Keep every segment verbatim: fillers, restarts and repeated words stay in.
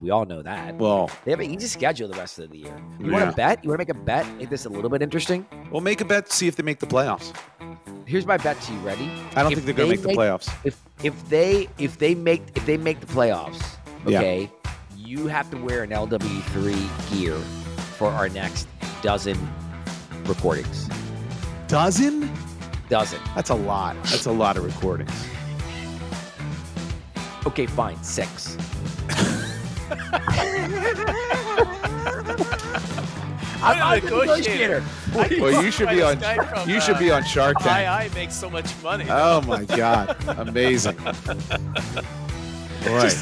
We all know that. Well, they have an easy schedule the rest of the year. You yeah. want to bet? You want to make a bet? Make this a little bit interesting? Well, make a bet to see if they make the playoffs. Here's my bet to you. Ready? I don't if think they're going to make, make the playoffs. If if they if they make if they make the playoffs, okay, yeah. you have to wear an L W three gear for our next dozen recordings. Dozen? Dozen. That's a lot. That's a lot of recordings. Okay, fine. Six. I'm not a negotiator. Well, you should be on. From, you should be on Shark Tank. I I makes so much money. Oh my God! Amazing. Boy.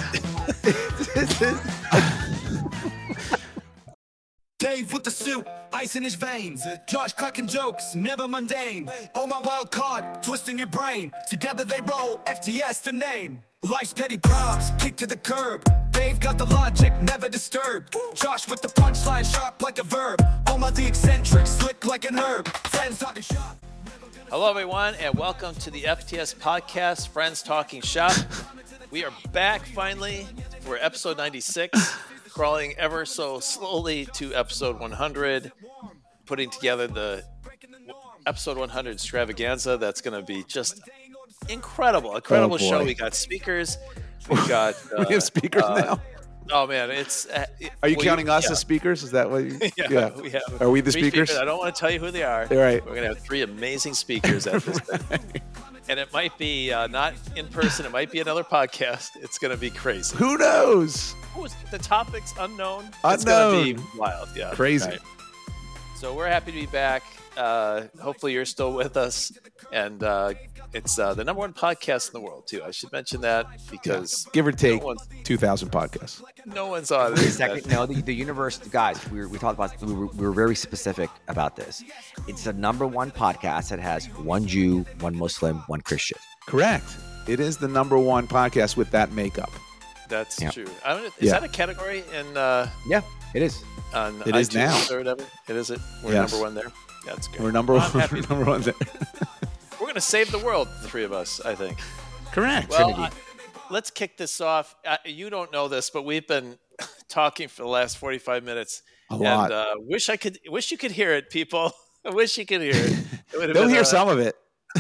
Dave with the suit, ice in his veins. Josh cracking jokes, never mundane. Oh my wild card, twisting your brain. Together they roll, F T S the name. Life's petty props, kick to the curb. Dave got the logic, never disturbed. Josh with the punchline, sharp like a verb. Oma the eccentric, slick like an herb. Friends talking shop. Hello everyone, and welcome to the F T S podcast, Friends Talking Shop. We are back finally for episode ninety-six, crawling ever so slowly to episode one hundred, putting together the episode one hundred extravaganza. That's going to be just incredible, incredible oh show. We got speakers. We've got. Uh, we have speakers uh, now. Oh man, it's. Uh, it, are you well, counting you, us yeah. as speakers? Is that what? You, yeah, yeah, we have. Are we the speakers? speakers? I don't want to tell you who they are. All right. We're gonna have three amazing speakers at this thing. And it might be uh, not in person. It might be another podcast. It's gonna be crazy. Who knows? Who is, the topic's unknown. Unknown. It's gonna be wild. Yeah. Crazy. Right. So we're happy to be back. Uh, hopefully you're still with us, and uh, it's uh, the number one podcast in the world too. I should mention that because yeah. give or take no two thousand podcasts. No one's on it. Second, no, the, the universe, guys. We, were, we talked about. We were, we were very specific about this. It's the number one podcast that has one Jew, one Muslim, one Christian. Correct. It is the number one podcast with that makeup. That's yeah. true. I mean, is yeah. that a category in? Uh, yeah, it is. On it is now. Or whatever. It is. It. We're yes. number one there. That's good. We're number well, one. We're number one there. We're gonna save the world, the three of us. I think. Correct. Well, I, let's kick this off. Uh, you don't know this, but we've been talking for the last forty-five minutes. A and, lot. Uh, wish I could. Wish you could hear it, people. I wish you could hear it. it They'll been, hear uh, some of it.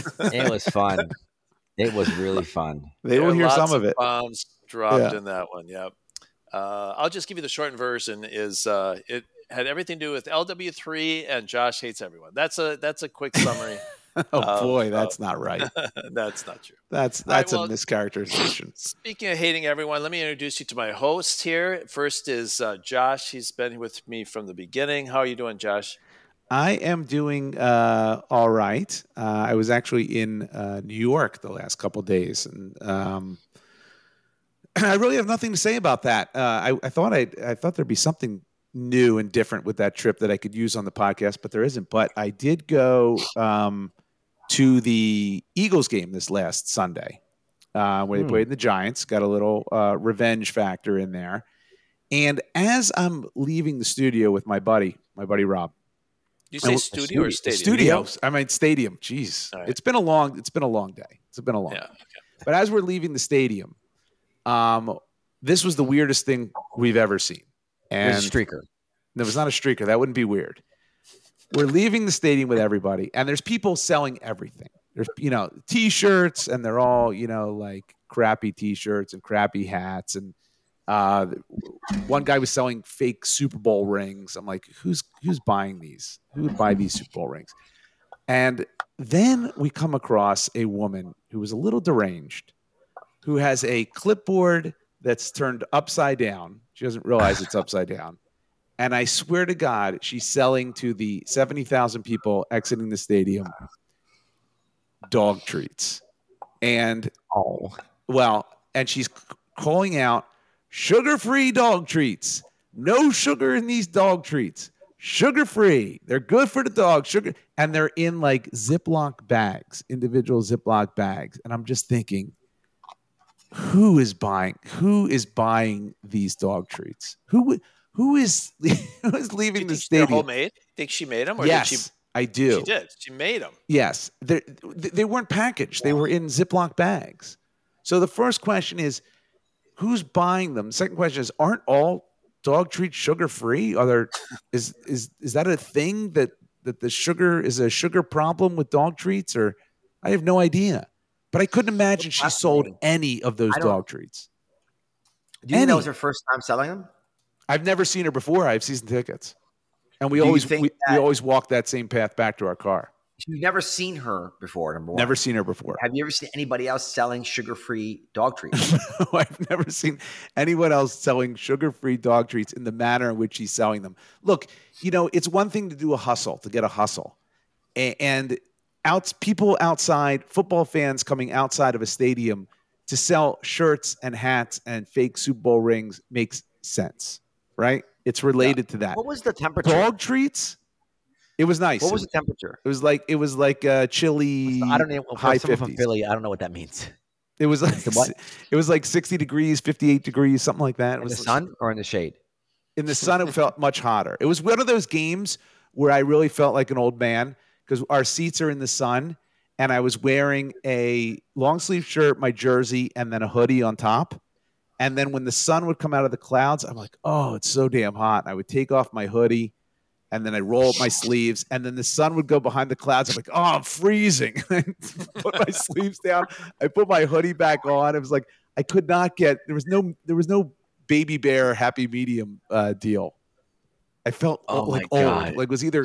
It was fun. It was really fun. They will hear some of it. Bombs dropped yeah. in that one. Yep. Uh, I'll just give you the shortened version. Is uh, it had everything to do with L W three and Josh hates everyone. That's a that's a quick summary. oh of, boy, that's uh, not right. That's not true. That's that's right, well, a mischaracterization. Speaking of hating everyone, let me introduce you to my host here. First is uh, Josh. He's been with me from the beginning. How are you doing, Josh? I am doing uh, all right. Uh, I was actually in uh, New York the last couple of days, and um, I really have nothing to say about that. Uh, I, I thought I I thought there'd be something new and different with that trip that I could use on the podcast, but there isn't. But I did go um, to the Eagles game this last Sunday, uh, where hmm. they played the Giants. Got a little uh, revenge factor in there. And as I'm leaving the studio with my buddy, my buddy Rob. You say studio, studio or stadium? Studios. I mean stadium. Jeez, right. it's been a long. It's been a long day. It's been a long. Yeah, day. Okay. But as we're leaving the stadium, um, this was the weirdest thing we've ever seen. And it was a streaker. No, it was not a streaker. That wouldn't be weird. We're leaving the stadium with everybody, and there's people selling everything. There's you know T-shirts, and they're all you know like crappy T-shirts and crappy hats and. Uh, one guy was selling fake Super Bowl rings. I'm like, who's who's buying these? Who would buy these Super Bowl rings? And then we come across a woman who was a little deranged, who has a clipboard that's turned upside down. She doesn't realize it's upside down. And I swear to God, she's selling to the seventy thousand people exiting the stadium dog treats. And, oh, well, and she's calling out, sugar-free dog treats. No sugar in these dog treats. Sugar-free. They're good for the dog. Sugar, and they're in like Ziploc bags, individual Ziploc bags. And I'm just thinking, who is buying? Who is buying these dog treats? Who who is who is leaving the stadium? They're homemade? Think she made them? Or yes, did she, I do. She did. She made them. Yes, they they weren't packaged. They were in Ziploc bags. So the first question is, who's buying them? Second question is, aren't all dog treats sugar free? Are there is is is that a thing that that the sugar is a sugar problem with dog treats? Or I have no idea. But I couldn't imagine she sold any of those dog treats. Do you think that was her first time selling them? I've never seen her before. I have season tickets, and we Do you always think we, that- we always walk that same path back to our car. You've never seen her before, number one. Never seen her before. Have you ever seen anybody else selling sugar-free dog treats? No, I've never seen anyone else selling sugar-free dog treats in the manner in which she's selling them. Look, you know, it's one thing to do a hustle, to get a hustle. A- And out, people outside, football fans coming outside of a stadium to sell shirts and hats and fake Super Bowl rings makes sense, right? It's related yeah. to that. What was the temperature? Dog treats? It was nice. What was the temperature? It was like it was like uh, chilly. I don't know. High someone fifties. From Philly, I don't know what that means. It was like it was like sixty degrees, fifty-eight degrees, something like that. It in was the sun or in the shade? In the sun, it felt much hotter. It was one of those games where I really felt like an old man because our seats are in the sun, and I was wearing a long sleeve shirt, my jersey, and then a hoodie on top. And then when the sun would come out of the clouds, I'm like, oh, it's so damn hot. And I would take off my hoodie. And then I roll up my sleeves, and then the sun would go behind the clouds. I'm like, oh, I'm freezing. I put my sleeves down. I put my hoodie back on. It was like I could not get. There was no. There was no baby bear happy medium uh, deal. I felt oh like my old. God. Like it was either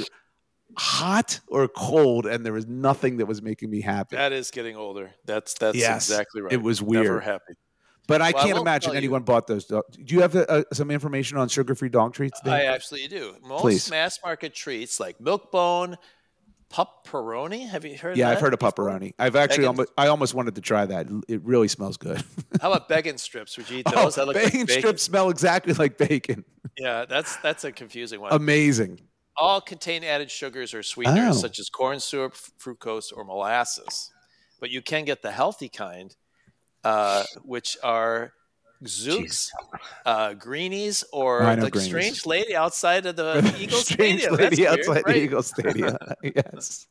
hot or cold, and there was nothing that was making me happy. That is getting older. That's that's yes, exactly right. It was weird. Never happy. But I well, can't I imagine anyone you. bought those. Do you have uh, some information on sugar-free dog treats? There? I absolutely do. Most Please. mass market treats like Milk-Bone, Pupperoni. Have you heard? Yeah, of that I've heard of before? Pupperoni. I've actually, almost, I almost wanted to try that. It really smells good. How about bacon strips? Would you eat those? Oh, that bacon, like bacon strips smell exactly like bacon. Yeah, that's that's a confusing one. Amazing. All contain added sugars or sweeteners Oh. such as corn syrup, fructose, or molasses. But you can get the healthy kind, uh, which are Zooks, uh, Greenies, or I know the Greenies. strange lady outside of the Eagles Strange Stadium. lady That's outside weird, the right? Eagles Stadium. Yes.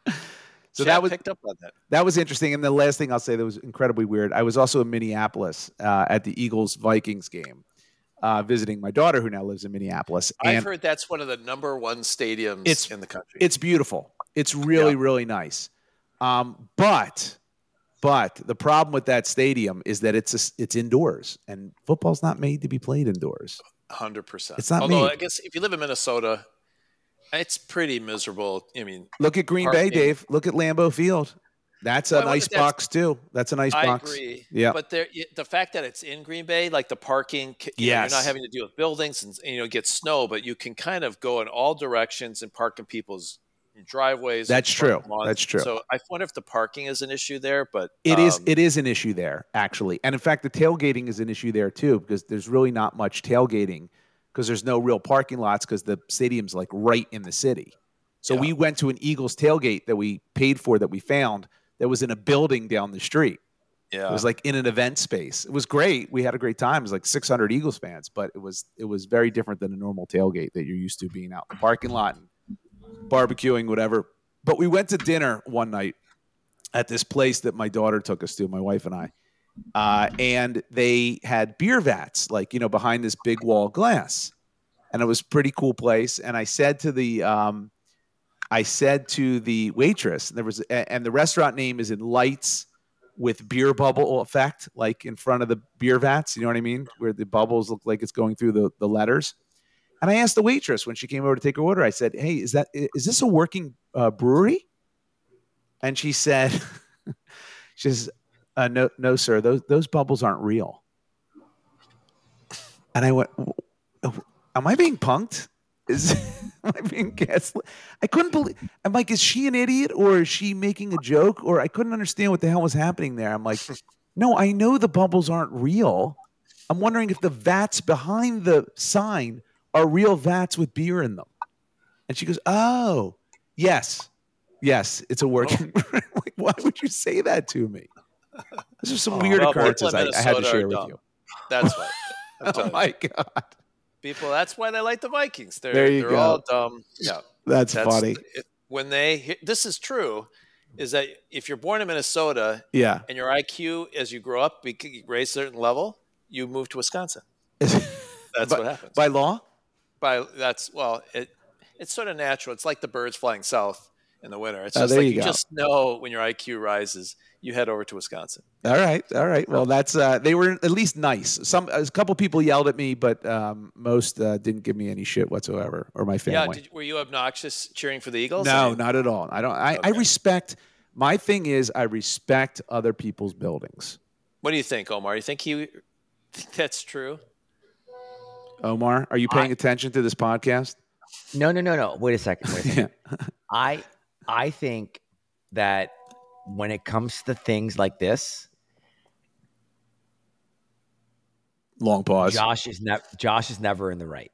So Chad that was picked up on that. that was interesting. And the last thing I'll say that was incredibly weird. I was also in Minneapolis uh, at the Eagles Vikings game, uh, visiting my daughter who now lives in Minneapolis. And I've heard that's one of the number one stadiums It's- in the country. it's beautiful. It's really, Yeah. really nice. Um, but but the problem with that stadium is that it's a, it's indoors, and football's not made to be played indoors. one hundred percent. It's not Although me. I guess if you live in Minnesota, it's pretty miserable. I mean, Look at Green Bay, Parking. Dave. Look at Lambeau Field. That's a Well, I wonder nice if that's- box too. That's a nice I box. agree. Yeah. But there, the fact that it's in Green Bay, like the parking, you know, Yes. you're not having to deal with buildings and you know get snow, but you can kind of go in all directions and park in people's driveways. and That's true. parking lots. That's true. So I wonder if the parking is an issue there, but It is. um, It is an issue there, actually, and in fact, the tailgating is an issue there too, because there's really not much tailgating because there's no real parking lots because the stadium's like right in the city. So Yeah. we went to an Eagles tailgate that we paid for that we found that was in a building down the street. yeah. It was like in an event space. It was great. We had a great time. It was like six hundred Eagles fans, but it was it was very different than a normal tailgate that you're used to being out in the parking lot and barbecuing, whatever. But we went to dinner one night at this place that my daughter took us to, my wife and I, uh, and they had beer vats, like, you know, behind this big wall of glass, and it was a pretty cool place. And I said to the um, I said to the waitress, and there was, and the restaurant name is in lights with beer bubble effect, like in front of the beer vats. You know what I mean? Where the bubbles look like it's going through the, the letters. And I asked the waitress when she came over to take her order, I said, hey, is that, is this a working uh, brewery? And she said, she says, uh, no, no, sir, those, those bubbles aren't real. And I went, am I being punked? Is am I being gaslit? I couldn't believe. I'm like, is she an idiot or is she making a joke? Or I couldn't understand what the hell was happening there. I'm like, no, I know the bubbles aren't real. I'm wondering if the vats behind the sign are real vats with beer in them. And she goes, oh, yes, yes, it's a working. Like, why would you say that to me? These are some weird well, occurrences I, Portland, I had to Minnesota share are with dumb. you. That's why. I'm Oh telling you. my God. People, that's why they like the Vikings. They're, There you they're go. all dumb. Yeah. That's, That's funny. it- when they, this is true, is that if you're born in Minnesota Yeah. and your I Q as you grow up, be- raise a certain level, you move to Wisconsin. That's That's by, what happens. by law. By that's well, it it's sort of natural. It's like the birds flying south in the winter. It's Oh, just there like you you go. just know when your I Q rises, you head over to Wisconsin. All right, all right. Well, that's uh, they were at least nice. Some a couple people yelled at me, but um, most uh, didn't give me any shit whatsoever, or my Yeah, family. did, were you obnoxious cheering for the Eagles? I no, mean, not at all. I don't. I, I Okay. respect. My thing is, I respect other people's buildings. what do you think, Omar? You think he think that's true? Omar, are you paying attention to this podcast? No, no, no, no. Wait a second. Wait a second. Yeah. I I think that when it comes to things like this, Long pause. Josh is never Josh is never in the right.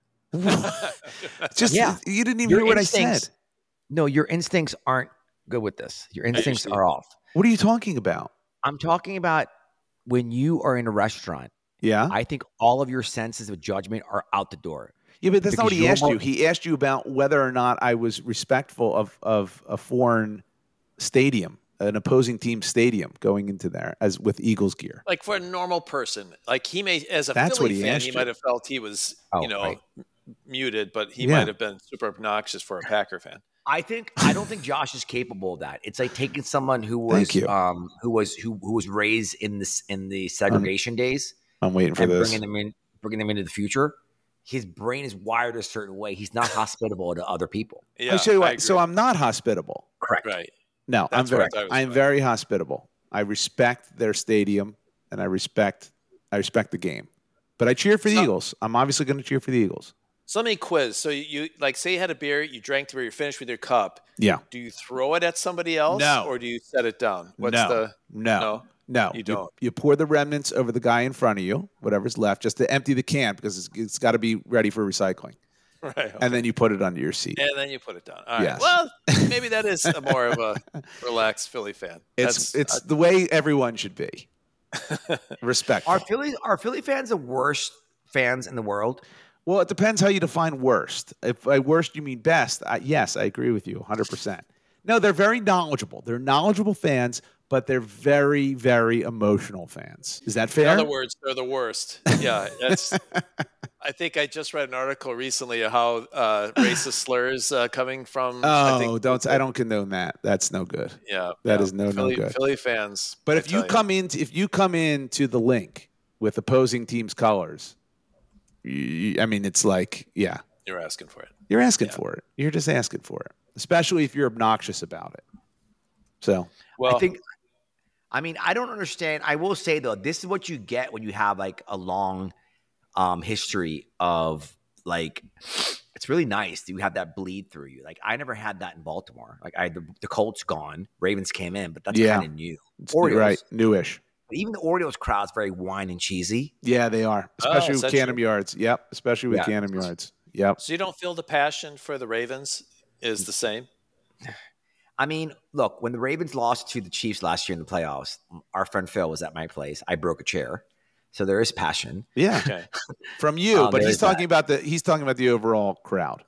Just Yeah. you didn't even Your hear what I instincts- said. No, your instincts aren't good with this. Your instincts usually- are off. What are you talking about? I'm talking about when you are in a restaurant. Yeah. I think all of your senses of judgment are out the door. Yeah, but that's not what Because he you're asked more- you. He asked you about whether or not I was respectful of of a foreign stadium, an opposing team stadium, going into there as with Eagles gear. Like for a normal person, like he may, as a That's Philly what he fan, asked he you. might have felt he was, Oh, you know, right. m- muted, but he Yeah. might have been super obnoxious for a Packer fan. I think I don't think Josh is capable of that. It's like taking someone who was Thank you. um who was who who was raised in this in the segregation days I'm waiting for and this. bringing them in bringing them into the future. His brain is wired a certain way. He's not hospitable to other people. Yeah, I'll show you I what. So agree. I'm not hospitable. Correct. right. No, I'm That's very, what I was I'm about. very hospitable. I respect their stadium, and I respect, I respect the game. But I cheer for the So- Eagles. I'm obviously going to cheer for the Eagles. So let me quiz. So you, you like say you had a beer, you drank the beer, you're finished with your cup. Yeah. Do you throw it at somebody else, No. or do you set it down? What's no, the no, no? no. You don't. You, pour the remnants over the guy in front of you, whatever's left, just to empty the can because it's, it's got to be ready for recycling. Right. Okay. And then you put it under your seat. And then you put it down. All right. Yes. Well, maybe that is a more of a relaxed Philly fan. It's That's, it's uh, the way everyone should be. Respect. Are Philly are Philly fans the worst fans in the world? Well, it depends how you define worst. If by worst you mean best, I, yes, I agree with you one hundred percent. No, they're very knowledgeable. They're knowledgeable fans, but they're very, very emotional fans. Is that in fair? other words, they're the worst. Yeah. That's. I think I just read an article recently of how uh, racist slurs uh, coming from. I Oh, think, don't I don't condone that. That's no good. Yeah. That yeah. is no, no Philly, good. Philly fans. But I if you tell come in, if you come into the link with opposing teams' colors, you, I mean, it's like, yeah, you're asking for it. you're asking Yeah. for it. You're just asking for it, especially if you're obnoxious about it. So, Well, I think I mean, I don't understand. I will say though, this is what you get when you have like a long um history of like it's really nice. You have that bleed through you. Like I never had that in Baltimore. Like I the, the Colts gone, Ravens came in, but that's Yeah. kind of new. it's Orioles. right, newish. But even the Orioles crowd's very wine and cheesy. Yeah, they are, especially Oh, is with that Canham true? Yards. Yep, especially with Yeah. Canham Yards. Yep. so you don't feel the passion for the Ravens is the same? I mean, look, when the Ravens lost to the Chiefs last year in the playoffs, our friend Phil was at my place. I broke a chair. So there is passion. Yeah, Okay. from you, Um, but there he's is that. talking about the he's talking about the overall crowd.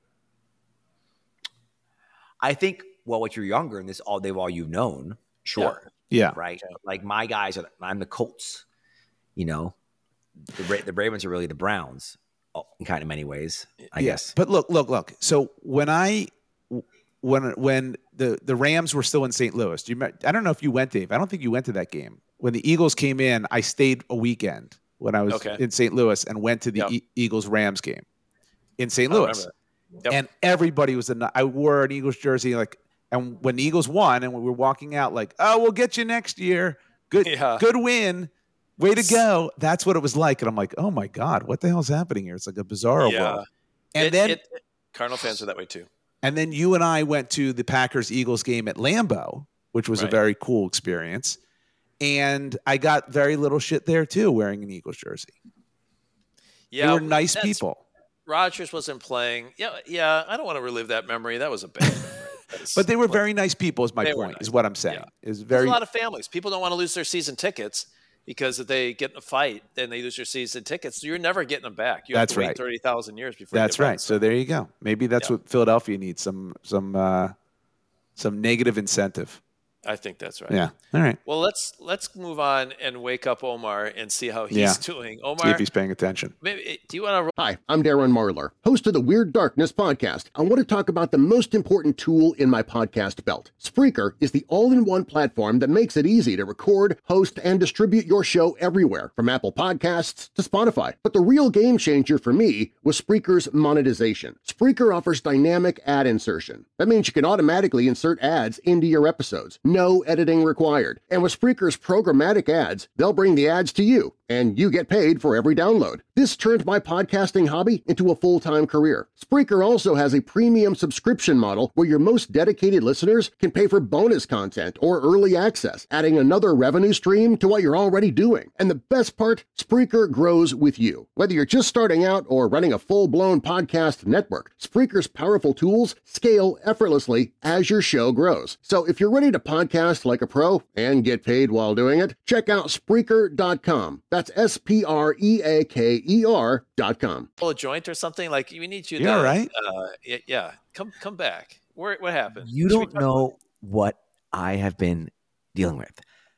I think, well, what you're younger and this all they've all you've known, sure. Yeah, Right. Like my guys are I'm the Colts, you know. The Ra- the Ravens are really the Browns oh, in kind of many ways, I Yeah. guess. But look, look, look. So when I when when the the Rams were still in Saint Louis, do you remember, I don't know if you went, Dave. I don't think you went to that game. When the Eagles came in, I stayed a weekend when I was Okay. in Saint Louis and went to the Yep. e- Eagles Rams game in Saint I Louis. remember that. Yep. And everybody was in. I wore an Eagles jersey, like, and when the Eagles won, and we were walking out, like, oh, we'll get you next year. Good, Yeah. good win. Way to go. That's what it was like. And I'm like, oh my God, what the hell's happening here? It's like a bizarre Yeah. world. And It- then it- Cardinal fans are that way too. and then you and I went to the Packers Eagles game at Lambeau, which was a Right. very cool experience. And I got very little shit there too, wearing an Eagles jersey. Yeah, they were nice that's- people. Rodgers wasn't playing. Yeah, yeah. I don't want to relive that memory. That was a bad memory. That's- But they were very nice people, is my They were point, nice. is what I'm saying. Yeah. Is There's very a lot of families. People don't want to lose their season tickets because if they get in a fight, then they lose their season tickets. So you're never getting them back. You have That's to wait right. thirty thousand years before. That's you get right. back. So there you go. Maybe that's Yeah. what Philadelphia needs, some some uh, some negative incentive. I think that's right. Yeah. All right. Well, let's let's move on and wake up Omar and see how he's Yeah. doing. See Omar, if he's paying attention. maybe, do you want to? Hi, I'm Darren Marlar, host of the Weird Darkness podcast. I want to talk about the most important tool in my podcast belt. Spreaker is the all-in-one platform that makes it easy to record, host, and distribute your show everywhere, from Apple Podcasts to Spotify. But the real game changer for me was Spreaker's monetization. Spreaker offers dynamic ad insertion. That means you can automatically insert ads into your episodes. No editing required. And with Spreaker's programmatic ads, they'll bring the ads to you, and you get paid for every download. This turned my podcasting hobby into a full-time career. Spreaker also has a premium subscription model where your most dedicated listeners can pay for bonus content or early access, adding another revenue stream to what you're already doing. And the best part, Spreaker grows with you. Whether you're just starting out or running a full-blown podcast network, Spreaker's powerful tools scale effortlessly as your show grows. So if you're ready to podcast like a pro and get paid while doing it, check out Spreaker dot com. That's S P R E A K E R dot com. Pull a joint or something? Like we need you. You to, all right? Uh, yeah, yeah. Come come back. Where what happened? You Should we don't talk- know what I have been dealing with.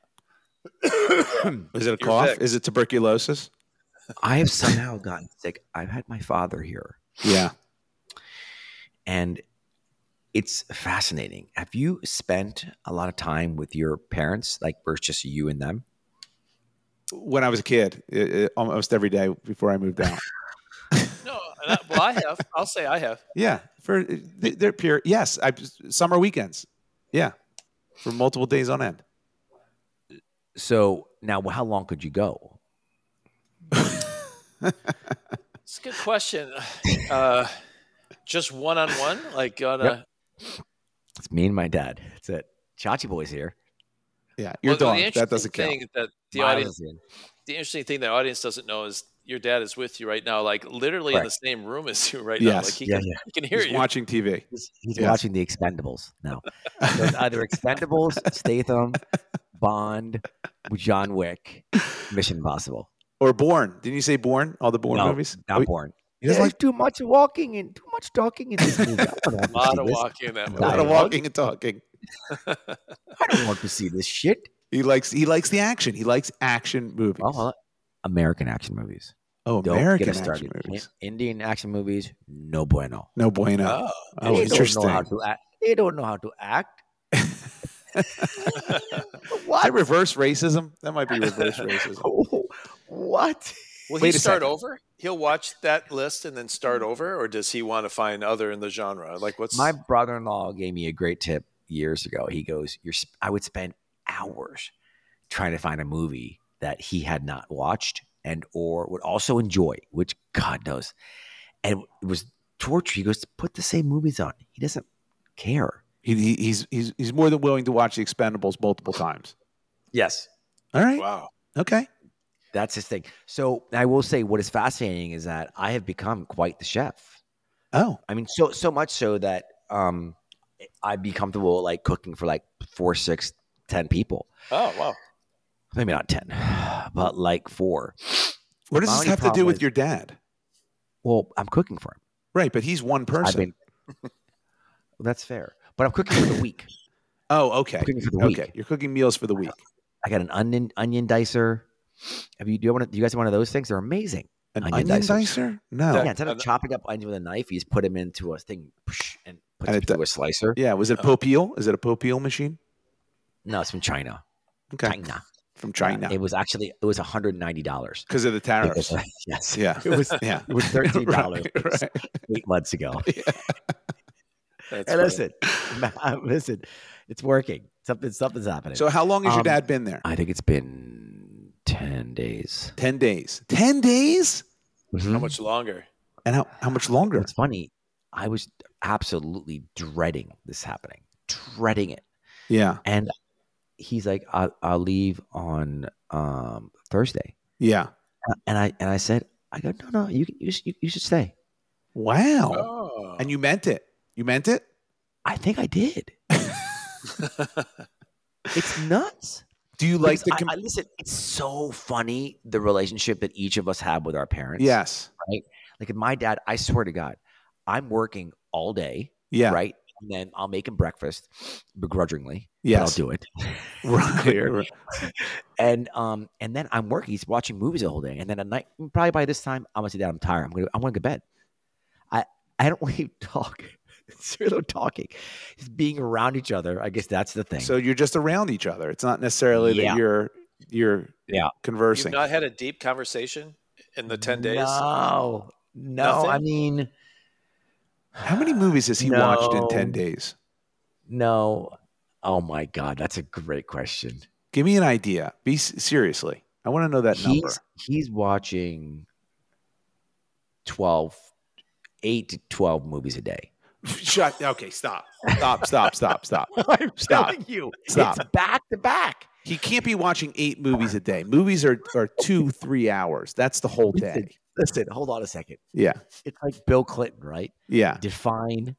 Is it a You're cough? fixed. Is it tuberculosis? I have somehow gotten sick. I've had my father here, Yeah. and it's fascinating. Have you spent a lot of time with your parents, like versus just you and them? When I was a kid, it, it, almost every day before I moved out. No. and I, well, I have. I'll say I have. Yeah, for they're pure. Yes, I summer weekends. Yeah, for multiple days on end. So now, how long could you go? It's a good question. Uh, just one on one, like on a. Yep. It's me and my dad. That's it. Chachi boy's here. Yeah, your Well, the dog. interesting That doesn't count. thing that the Miles audience, is in. the interesting thing the audience doesn't know is your dad is with you right now, like literally in the Correct. same room as you right Yes. now. Like he Yeah, can, yeah. he can hear He's you. watching T V. He's, he's Yes. watching the Expendables now. So it's either Expendables, Statham, Bond, John Wick, Mission Impossible. Or Bourne. Didn't you say Bourne? All the Bourne no, movies? not Oh, Bourne. he doesn't There's like too much walking and too much talking in this movie. I don't want A to lot see of this. walking in that a movie. lot of Dialogue. walking and talking. I don't want to see this shit. He likes he likes the action. He likes action movies. Well, hold on. American action movies. oh, Don't American get us action started. movies. Indian action movies, no bueno. No bueno. Oh, Oh, they interesting. don't know how to act. They don't know how to act. I what? reverse racism. That might be reverse racism. Oh, what? will Wait he a start second. over? He'll watch that list and then start over, or does he want to find other in the genre? Like what's My brother-in-law gave me a great tip years ago. He goes, "You're." sp- I would spend hours trying to find a movie that he had not watched and or would also enjoy, which God knows, and it was torture. He goes, "Put the same movies on." He doesn't care. He, he, he's he's he's more than willing to watch the Expendables multiple times. Yes, All right. wow? Okay. that's his thing. So I will say, what is fascinating is that I have become quite the chef. Oh. I mean, so so much so that um, I'd be comfortable like cooking for like four, six, ten people. Oh wow! Maybe not ten, but like four. What does My this only have to do problem with is- your dad? Well, I'm cooking for him. Right, but he's one I've person. been. Well, that's fair, but I'm cooking for the week. oh, okay. I'm cooking for the Okay, week. you're cooking meals for the week. I got an onion onion dicer. Have you do you want to, do you guys have one of those things? They're amazing. An Onion onion, dicers. dicer? No. Yeah, instead of and- chopping up onions with a knife, you just put them into a thing psh, and put And them it through do- a slicer. Yeah, was it Oh. Popeel? Is it a Popeel machine? No, it's from China. Okay. China. From China. It was actually it was one hundred ninety dollars. Because of the tariffs. Yes. Yeah. It was Yeah. it was thirteen dollars Right, right. eight months ago. That's Hey, funny. listen, listen, it's working. Something something's happening. So how long has your Um, dad been there? I think it's been ten days. Ten days. Ten days? How much longer? And how, how much longer? It's funny. I was absolutely dreading this happening, dreading it. Yeah. And he's like, "I'll, I'll leave on um, Thursday," Yeah. and I and I said, "I go, no, no, you you you, you should stay." Wow. Oh, And you meant it. You meant it? I think I did. It's nuts. Do you like Because the I- com- I, listen, it's so funny the relationship that each of us have with our parents. Yes. Like my dad, I swear to God, I'm working all day, Yeah. right? and then I'll make him breakfast begrudgingly. Yes. But I'll do it. Right. and um and then I'm working. He's watching movies the whole day, and then at night, probably by this time, I'm gonna sit down. I'm tired. I'm gonna I'm gonna go to bed. I I don't want to talk. Zero talking. Just being around each other. I guess that's the thing. So you're just around each other. It's not necessarily Yeah. that you're you're Yeah. conversing. You've not had a deep conversation in the ten days? No, no. Nothing? I mean, How many movies has he watched in ten No. days? no. Oh my God, that's a great question. Give me an idea. Be s- seriously. I want to know that number. He's he's watching twelve, eight to twelve movies a day. Shut. Okay, stop. Stop, stop, stop, stop. I'm Stop. telling you, Stop. it's back to back. He can't be watching eight movies a day. Movies are, are two, three hours. That's the whole Listen, day. listen, hold on a second. Yeah. It's like Bill Clinton, right? Yeah. Define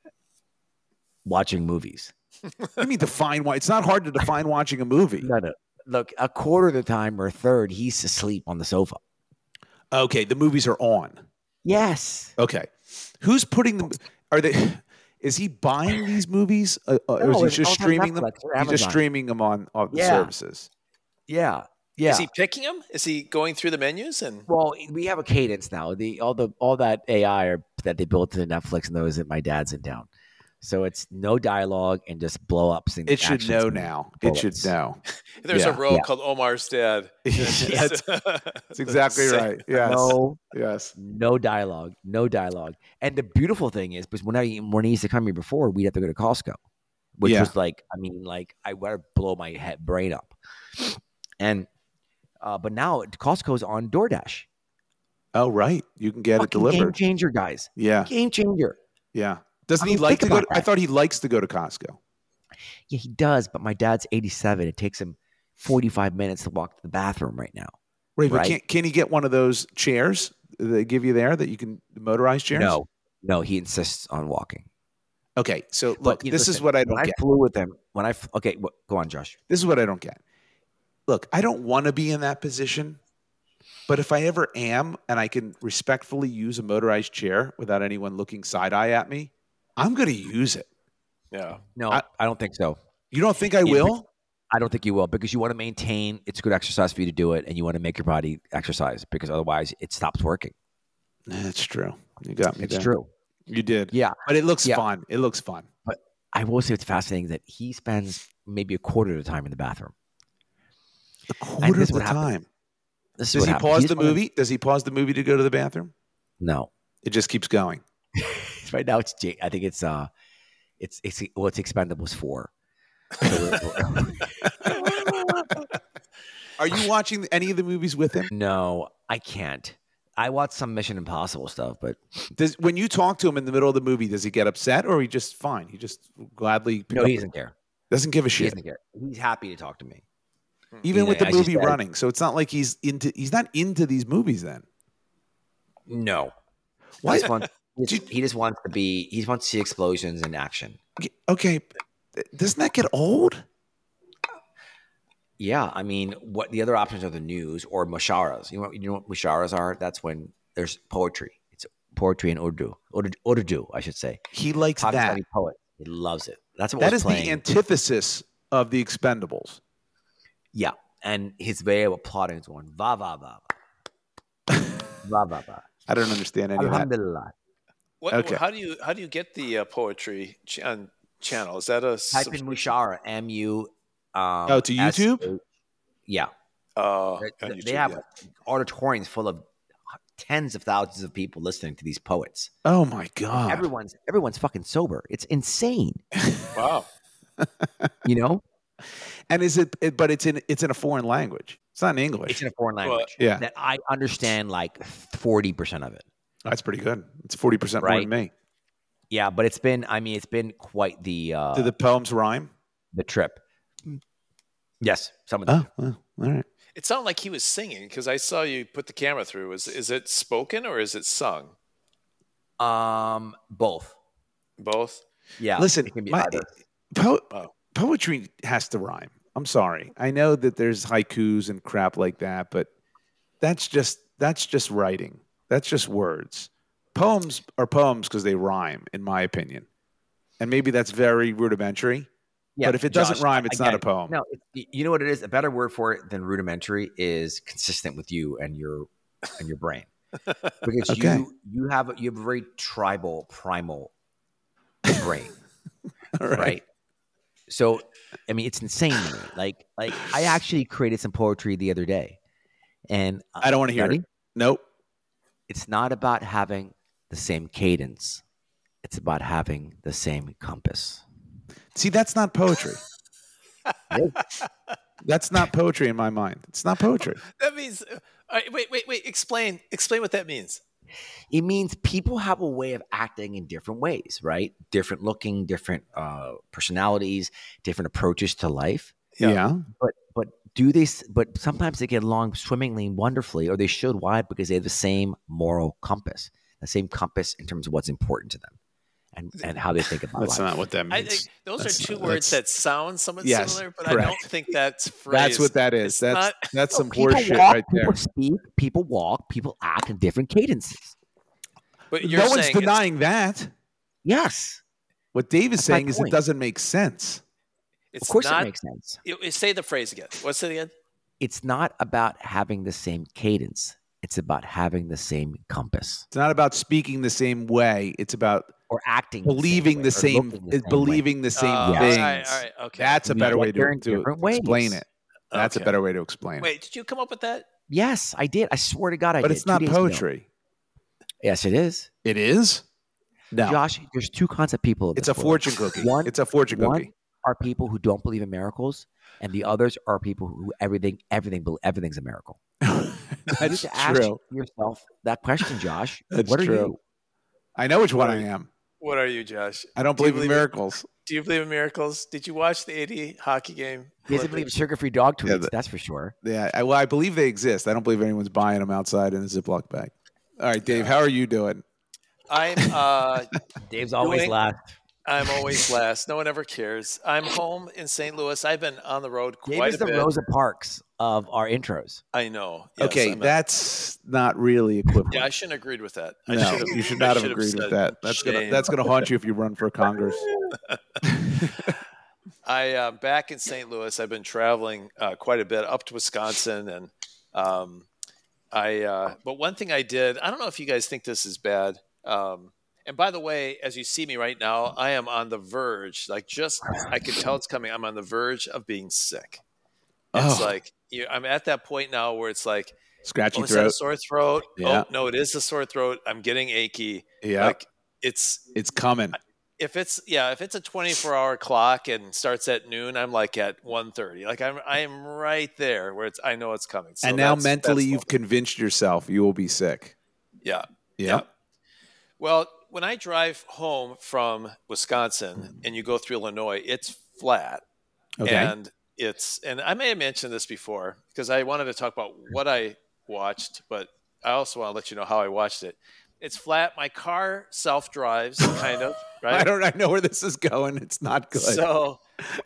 watching movies. I mean, define why. It's not hard to define watching a movie. No, no. Look, a quarter of the time or a third, he's asleep on the sofa. Okay, the movies are on. Yes. Okay. Who's putting them? Are they? Is he buying these movies, uh, uh, or No, is he it's just all on streaming them? Netflix or He's just Amazon. streaming them on, on the Yeah. services. Yeah. Yeah. Is he picking them? Is he going through the menus? And Well, we have a cadence now. The all the all that A I are, that they built into Netflix and those that my dad's in town. So it's no dialogue and just blow ups. And It should action know scenes. now. It should bullets. know. there's Yeah. a row Yeah. called Omar's Dad. That's, that's exactly Same. right. Yes. No, Yes. no dialogue, no dialogue. And the beautiful thing is, because when I when he used to come here before, we'd have to go to Costco, which Yeah. was like, I mean, like I would blow my head brain up. And uh, but now Costco's on DoorDash. Oh, right. You can get it Fucking game delivered. changer, guys. Yeah. Game changer. Yeah. Doesn't I he mean, like think to go? about I that. thought he likes to go to Costco. Yeah, he does. But my dad's eighty-seven. It takes him forty-five minutes to walk to the bathroom right now. Right. But Right. can, can he get one of those chairs that they give you there that you can, motorized chairs? No, no, he insists on walking. Okay. So But, look, you know, this is listen, what I don't when get. I flew with him. When I f- okay, wh- go on, Josh. This is what I don't get. Look, I don't want to be in that position, but if I ever am and I can respectfully use a motorized chair without anyone looking side eye at me, I'm going to use it. Yeah. No, I- I, don't think so. You don't think I Yeah, will? I don't think you will, because you want to maintain. It's good exercise for you to do it, and you want to make your body exercise, because otherwise it stops working. That's true. You got me It's there. true. You did. Yeah, But it looks Yeah. fun. It looks fun. I will say it's fascinating that he spends maybe a quarter of the time in the bathroom. A quarter this of is the what happens. time. This is Does what he happens. pause He's the one of- movie? Does he pause the movie to go to the bathroom? No, It just keeps going. right now it's. J- I think it's. Uh, it's it's well, it's Expendables four. So we're- we're- Are you watching any of the movies with him? no, I can't. I watch some Mission Impossible stuff, but Does when you talk to him in the middle of the movie, does he get upset or he just fine? He just gladly pick no, up- he doesn't care. doesn't give a He shit. doesn't care. He's happy to talk to me. Even Yeah, with the I just- movie I- running. So it's not like he's into he's not into these movies then. No, Why- He just wants, he just- Did- he just wants to be. He just wants to see explosions and action. Okay. Doesn't that get old? Yeah, I mean, what the other options are the news or musharas. You know, what, you know what musharas are? That's when there's poetry. It's poetry in Urdu, Urdu, Urdu I should say. He likes that. Pakistani poet. He loves it. That's what That was is playing. the antithesis of the Expendables. Yeah, and his way of applauding is going va va va va va va va. I don't understand any of that. Alhamdulillah. What, Okay. How do you how do you get the uh, poetry ch- on channel? Is that a Type in mushara, M U. Um, Oh, to S- YouTube? Yeah, Uh, they, on they YouTube, have yeah. auditoriums full of tens of thousands of people listening to these poets. Oh my God. Everyone's everyone's fucking sober. It's insane. Wow. You know, And is it, it but it's in it's in a foreign language. It's not in English. it's in a foreign language yeah. that I understand like forty percent of it. That's pretty good. It's forty percent more Right. than me. Yeah, but it's been. I mean, it's been quite the uh, Do the poems rhyme? the trip. Yes, some of them. Oh, well, all right. It sounded like he was singing because I saw you put the camera through. Is is it spoken or is it sung? Um, both. Both. Yeah. Listen, it can be my- either. Po- Wow. poetry has to rhyme. I'm sorry. I know that there's haikus and crap like that, but that's just that's just writing. That's just words. Poems are poems because they rhyme, in my opinion. and maybe that's very rudimentary. Yeah, but if it doesn't Josh, rhyme, it's not again, a poem. No, it, you know what it is? A better word for it than rudimentary is consistent with you and your and your brain, because Okay. you you have you have a very tribal, primal brain, All right. right. So, I mean, it's insane to me. Like, like I actually created some poetry the other day, and uh, I don't want to hear ready? it. Nope. It's not about having the same cadence. It's about having the same compass. See, that's not poetry. That's not poetry in my mind. It's not poetry. That means, uh, all right, wait, wait, wait. Explain, explain what that means. It means people have a way of acting in different ways, right? Different looking, different uh, personalities, different approaches to life. Yeah. Yeah. But but do they? s- But sometimes they get along swimmingly, wonderfully, or they should. Why? Because they have the same moral compass, the same compass in terms of what's important to them, and and how they think about That's life. not what that I means. think those That's are two not- words that's- that sound somewhat Yes, similar, but I correct. don't think that's phrased. That's what that is. It's That's not- that's some people horseshit walk, right there. people speak, people walk, people act in different cadences. But you're No one's saying it's- denying that. Yes, What Dave is That's my saying is it point. doesn't make sense. it's of course not, it makes sense. you- you say the phrase again. What's it again? It's not about having the same cadence. It's about having the same compass It's not about speaking the same way. It's about or acting, believing the way, or same, looking the it- same believing the same Uh, things. All right, all right, okay. That's a We better get way there to, in to different explain ways. it. That's Okay. a better way to explain it. Wait, did you come up with that? way. Yes, I did. I swear to God, I But did. it's two not days ago. poetry. Yes, it is. It is? No. Josh, there's two kinds of people. In It's this a world. fortune cookie. One- it's a fortune One cookie. are people who don't believe in miracles, and the others are people who everything, everything, everything's a miracle. You need That's to ask true. yourself that question, Josh. That's what are true. you? I know which one What I are you? am. What are you, Josh? I don't Do you believe in believe it? miracles. Do you believe in miracles? Did you watch the eighty hockey game? He doesn't believe in sugar-free dog tweets. Yeah, the- that's for sure. Yeah, I, well, I believe they exist. I don't believe anyone's buying them outside in a Ziploc bag. All right, Dave, how are you doing? I'm uh, Dave's always Doing- last. I'm always last. No one ever cares. I'm home in Saint Louis. I've been on the road Dave quite is a the bit. Rosa Parks of our intros. I know. Yes, Okay, I'm a- that's not really equivalent. yeah, I shouldn't have agreed with that. I no, should've- you should I not have should've agreed with said that. That's gonna shame. that's gonna haunt you if you run for Congress. I uh, back in Saint Louis. I've been traveling uh, quite a bit up to Wisconsin, and um, I. Uh, but one thing I did. I don't know if you guys think this is bad. Um, and by the way, as you see me right now, I am on the verge. Like just, I can tell it's coming. I'm on the verge of being sick. It's Oh. like you I'm at that point now where it's like, Scratchy oh, is that a throat. sore throat? Yeah. Oh no, it is a sore throat. I'm getting achy. Yeah, Like it's it's coming. if it's yeah if it's a twenty-four hour clock and starts at noon, I'm like at one thirty. Like i'm i'm right there where it's I know it's coming. So and now that's- mentally, that's you've convinced yourself you will be sick. yeah Yeah. well, when I drive home from Wisconsin and you go through Illinois, it's flat. Okay. And it's and I may have mentioned this before because I wanted to talk about what I watched, but I also want to let you know how I watched it. It's flat. My car self drives, kind of, right? I don't. I know where this is going. It's not good. So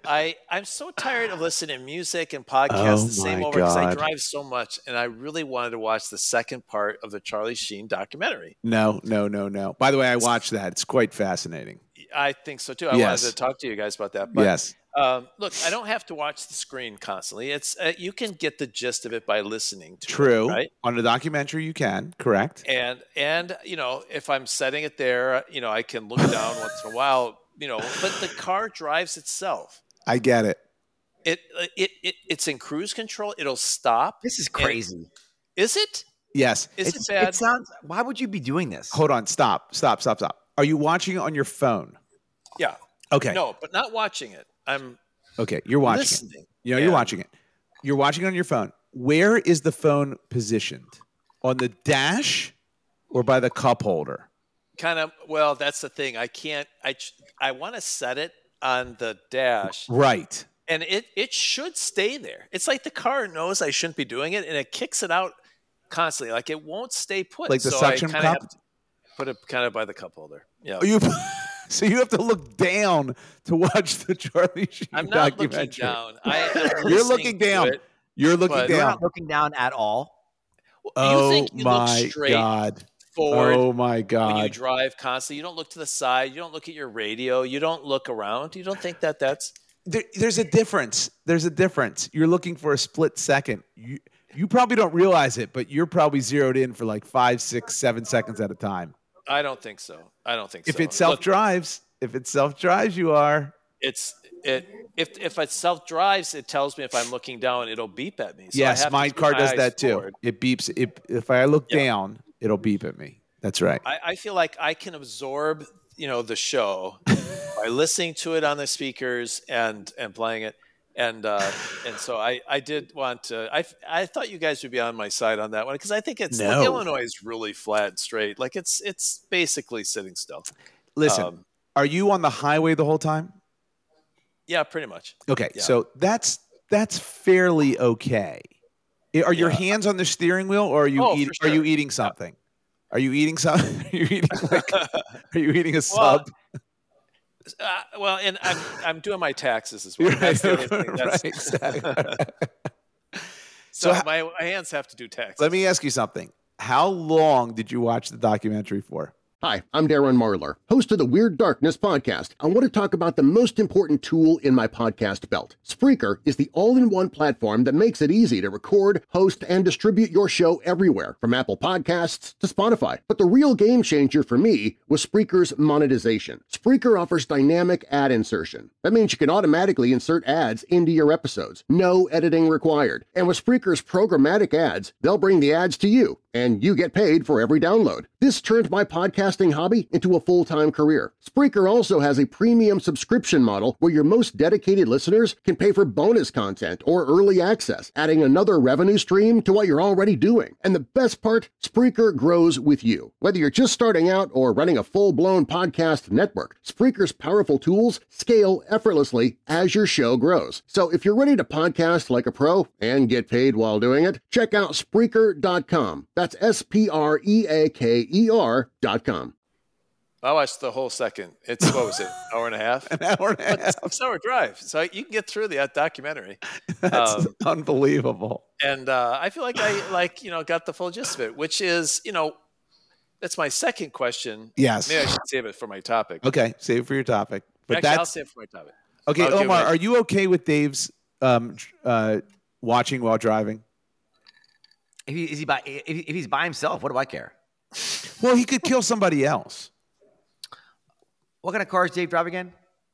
I I'm so tired of listening to music and podcasts Oh the same my over because I God. drive so much, and I really wanted to watch the second part of the Charlie Sheen documentary. no, no, no, no. By the way, I watched that. It's quite fascinating. I think so too. I Yes. wanted to talk to you guys about that. But yes. um, look, I don't have to watch the screen constantly. It's uh, you can get the gist of it by listening to True. it, right? On a documentary, you can. Correct. And and you know, if I'm setting it there, you know, I can look down once in a while, you know, but the car drives itself. I get it. It it, it it's in cruise control. It'll stop. This is And- crazy. Is it? Yes. Is It's- it bad? It sounds. Why would you be doing this? Hold on. Stop. Stop. Stop. Stop. Are you watching it on your phone? yeah. Okay. No, but not watching it. I'm Okay. You're watching listening. it. You know, Yeah. you're watching it. You're watching it on your phone. Where is the phone positioned? On the dash or by the cup holder? Kind of. Well, that's the thing. I can't. I ch- I want to set it on the dash, Right. and it it should stay there. It's like the car knows I shouldn't be doing it, and it kicks it out constantly. Like it won't stay put. Like the So suction I kinda cup? have to put it kind of by the cup holder. Yeah. Are you so you have to look down to watch the Charlie Sheen I'm not looking documentary. down. I, I'm You're listening looking to down. it. You're looking But- You're down. not looking down at all. You Oh think you my look straight God. forward. Oh my When you God. drive constantly, you don't look to the side. You don't look at your radio. You don't look around. You don't think that that's There, there's a difference. There's a difference. You're looking for a split second. You you probably don't realize it, but you're probably zeroed in for like five, six, seven seconds at a time. I don't think so. I don't think If so. it self Look, drives, if it self drives, you are. it's it if if it self drives, it tells me if I'm looking down, it'll beep at me. So I Yes, have to my keep car my does eyes that too. forward. It beeps. It, if I look Yeah. down, it'll beep at me. That's right. I, I feel like I can absorb, you know, the show by listening to it on the speakers and and playing it. And uh, and so I, I did want to. I, I thought you guys would be on my side on that one because I think it's No. like Illinois is really flat and straight. Like it's it's basically sitting still. Listen, Um, are you on the highway the whole time? Yeah, pretty much. Okay, Yeah. so that's that's fairly okay. I- Are your Yeah. hands on the steering wheel, or are you Oh, eating? for Are you sure. eating something? Are you eating something? Are you eating like? Are you eating a Well, sub? Uh, well, and I'm I'm doing my taxes as well. Right, That's the other thing. That's, right, exactly. so So ho- my, my hands have to do taxes. Let me ask you something. How long did you watch the documentary for? Hi, I'm Darren Marlar, host of the Weird Darkness podcast. I want to talk about the most important tool in my podcast belt. Spreaker is the all-in-one platform that makes it easy to record, host, and distribute your show everywhere, from Apple Podcasts to Spotify. But the real game changer for me was Spreaker's monetization. Spreaker offers dynamic ad insertion. That means you can automatically insert ads into your episodes. No editing required. And with Spreaker's programmatic ads, they'll bring the ads to you, and you get paid for every download. This turned my podcasting hobby into a full-time career. Spreaker also has a premium subscription model where your most dedicated listeners can pay for bonus content or early access, adding another revenue stream to what you're already doing. And the best part, Spreaker grows with you. Whether you're just starting out or running a full-blown podcast network, Spreaker's powerful tools scale effortlessly as your show grows. So if you're ready to podcast like a pro and get paid while doing it, check out Spreaker dot com. That's S P R E A K E R dot com. I watched the whole second. It's what was it, hour and a half? An hour and a But half. it's it's an hour drive, so you can get through the documentary. That's Um, unbelievable. and uh, I feel like I like you know got the full gist of it, which is you know that's my second question. Yes. Maybe I should save it for my topic. Okay, save it for your topic. But Actually, I'll that's save it for my topic. okay. Okay, Omar, wait. are you okay with Dave's um, tr- uh, watching while driving? If, he, is he by, if, if he's by himself, what do I care? Well, he could kill somebody else. What kind of car is Dave driving again?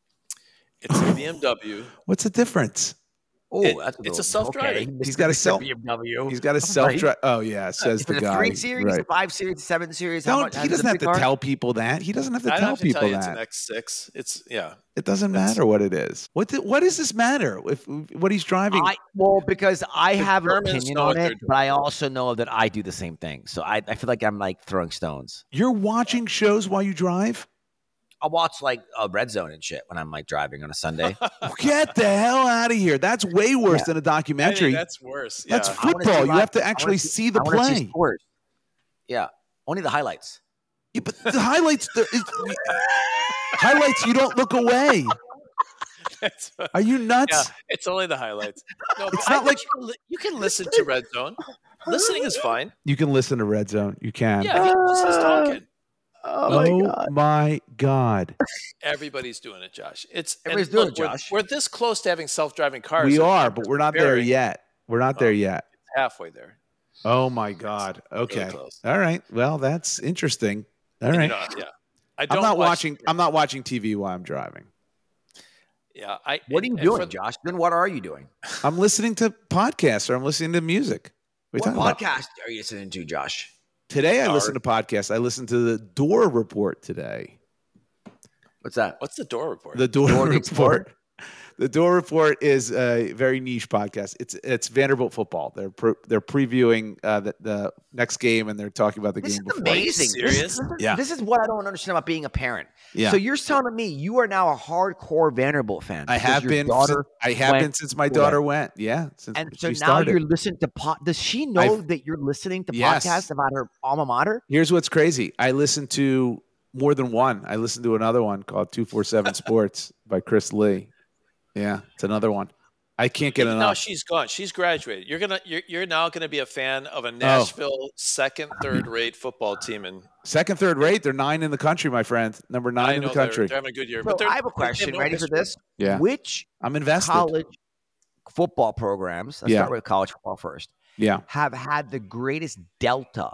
It's a B M W. What's the difference? Oh, It- that's it's a self-driving. Okay. He's got a self. B M W. He's got a self drive. Oh yeah, says Is the it a guy. three series, Right. a five series, a seven series? How Don't, much- he how's doesn't the have big to car? tell people that. He doesn't have to I don't tell have to people tell you it's an that. X six. It's yeah. It doesn't It's- matter what it is. What the, what does this matter if what he's driving? I, well, because I The have an Germans opinion know on what they're it, but I also know that I do the same thing. So I, I feel like I'm like throwing stones. You're watching shows while you drive? I'll watch like a Red Zone and shit when I'm like driving on a Sunday. Get the hell out of here. That's way worse Yeah. than a I think documentary. that's worse. That's Yeah. I wanna football. see You live- have to I wanna actually see the I wanna see play. scores. Yeah, only the highlights. Yeah, but the highlights, the, is, highlights, you don't look away. That's- Are you yeah, nuts? it's only the highlights. No, but It's I not think like- you can, li- you can listen to Red Zone. Listening is fine. You can listen to Red Zone. You can. Yeah, he just is talking. Oh, my God. Everybody's doing it, Josh. It's and Everybody's doing look, it, we're- Josh. We're, this close to having self-driving cars. We so are, but we're not there very yet. We're not there yet. halfway there. Oh, my God. Okay. close. All right. Well, that's interesting. All And, right. you know, yeah. I don't I'm not watch- watching. I'm not watching T V while I'm driving. Yeah, I. What are you and- and for doing, Josh? Then what are you doing? I'm listening to podcasts or I'm listening to music. What are you What talking about? podcast are you listening to, Josh? Today I Art. listened to podcasts. I listened to the Door Report today. What's that? What's the door report? The Door, Door Report. Explorer? The Door Report is a very niche podcast. It's it's Vanderbilt football. They're pre- they're previewing uh, the, the next game and they're talking about the This game is before. amazing. serious? This, is- this is, Yeah. this is what I don't understand about being a parent. Yeah. So you're telling me you are now a hardcore Vanderbilt fan? I because have your been. Daughter, since, I have went been since my for daughter that. went. Yeah, since and so she now started. you're listening to pod. Does she know I've- that you're listening to Yes. podcasts about her alma mater? Here's what's crazy. I listened to more than one. I listened to another one called two forty-seven Sports by Chris Lee. Yeah, it's another one. I can't get No, enough. she's gone. She's graduated. You're gonna. You're, you're now gonna be a fan of a Nashville second, third rate football team, and Second, third rate. They're nine in the country, my friend. Number nine I in know the country. They're, they're having a good year. So but they're, I have a they have question. no Ready for history. this? Yeah. Which I'm invested. college football programs, let's Yeah. start with college football first, Yeah. have had the greatest delta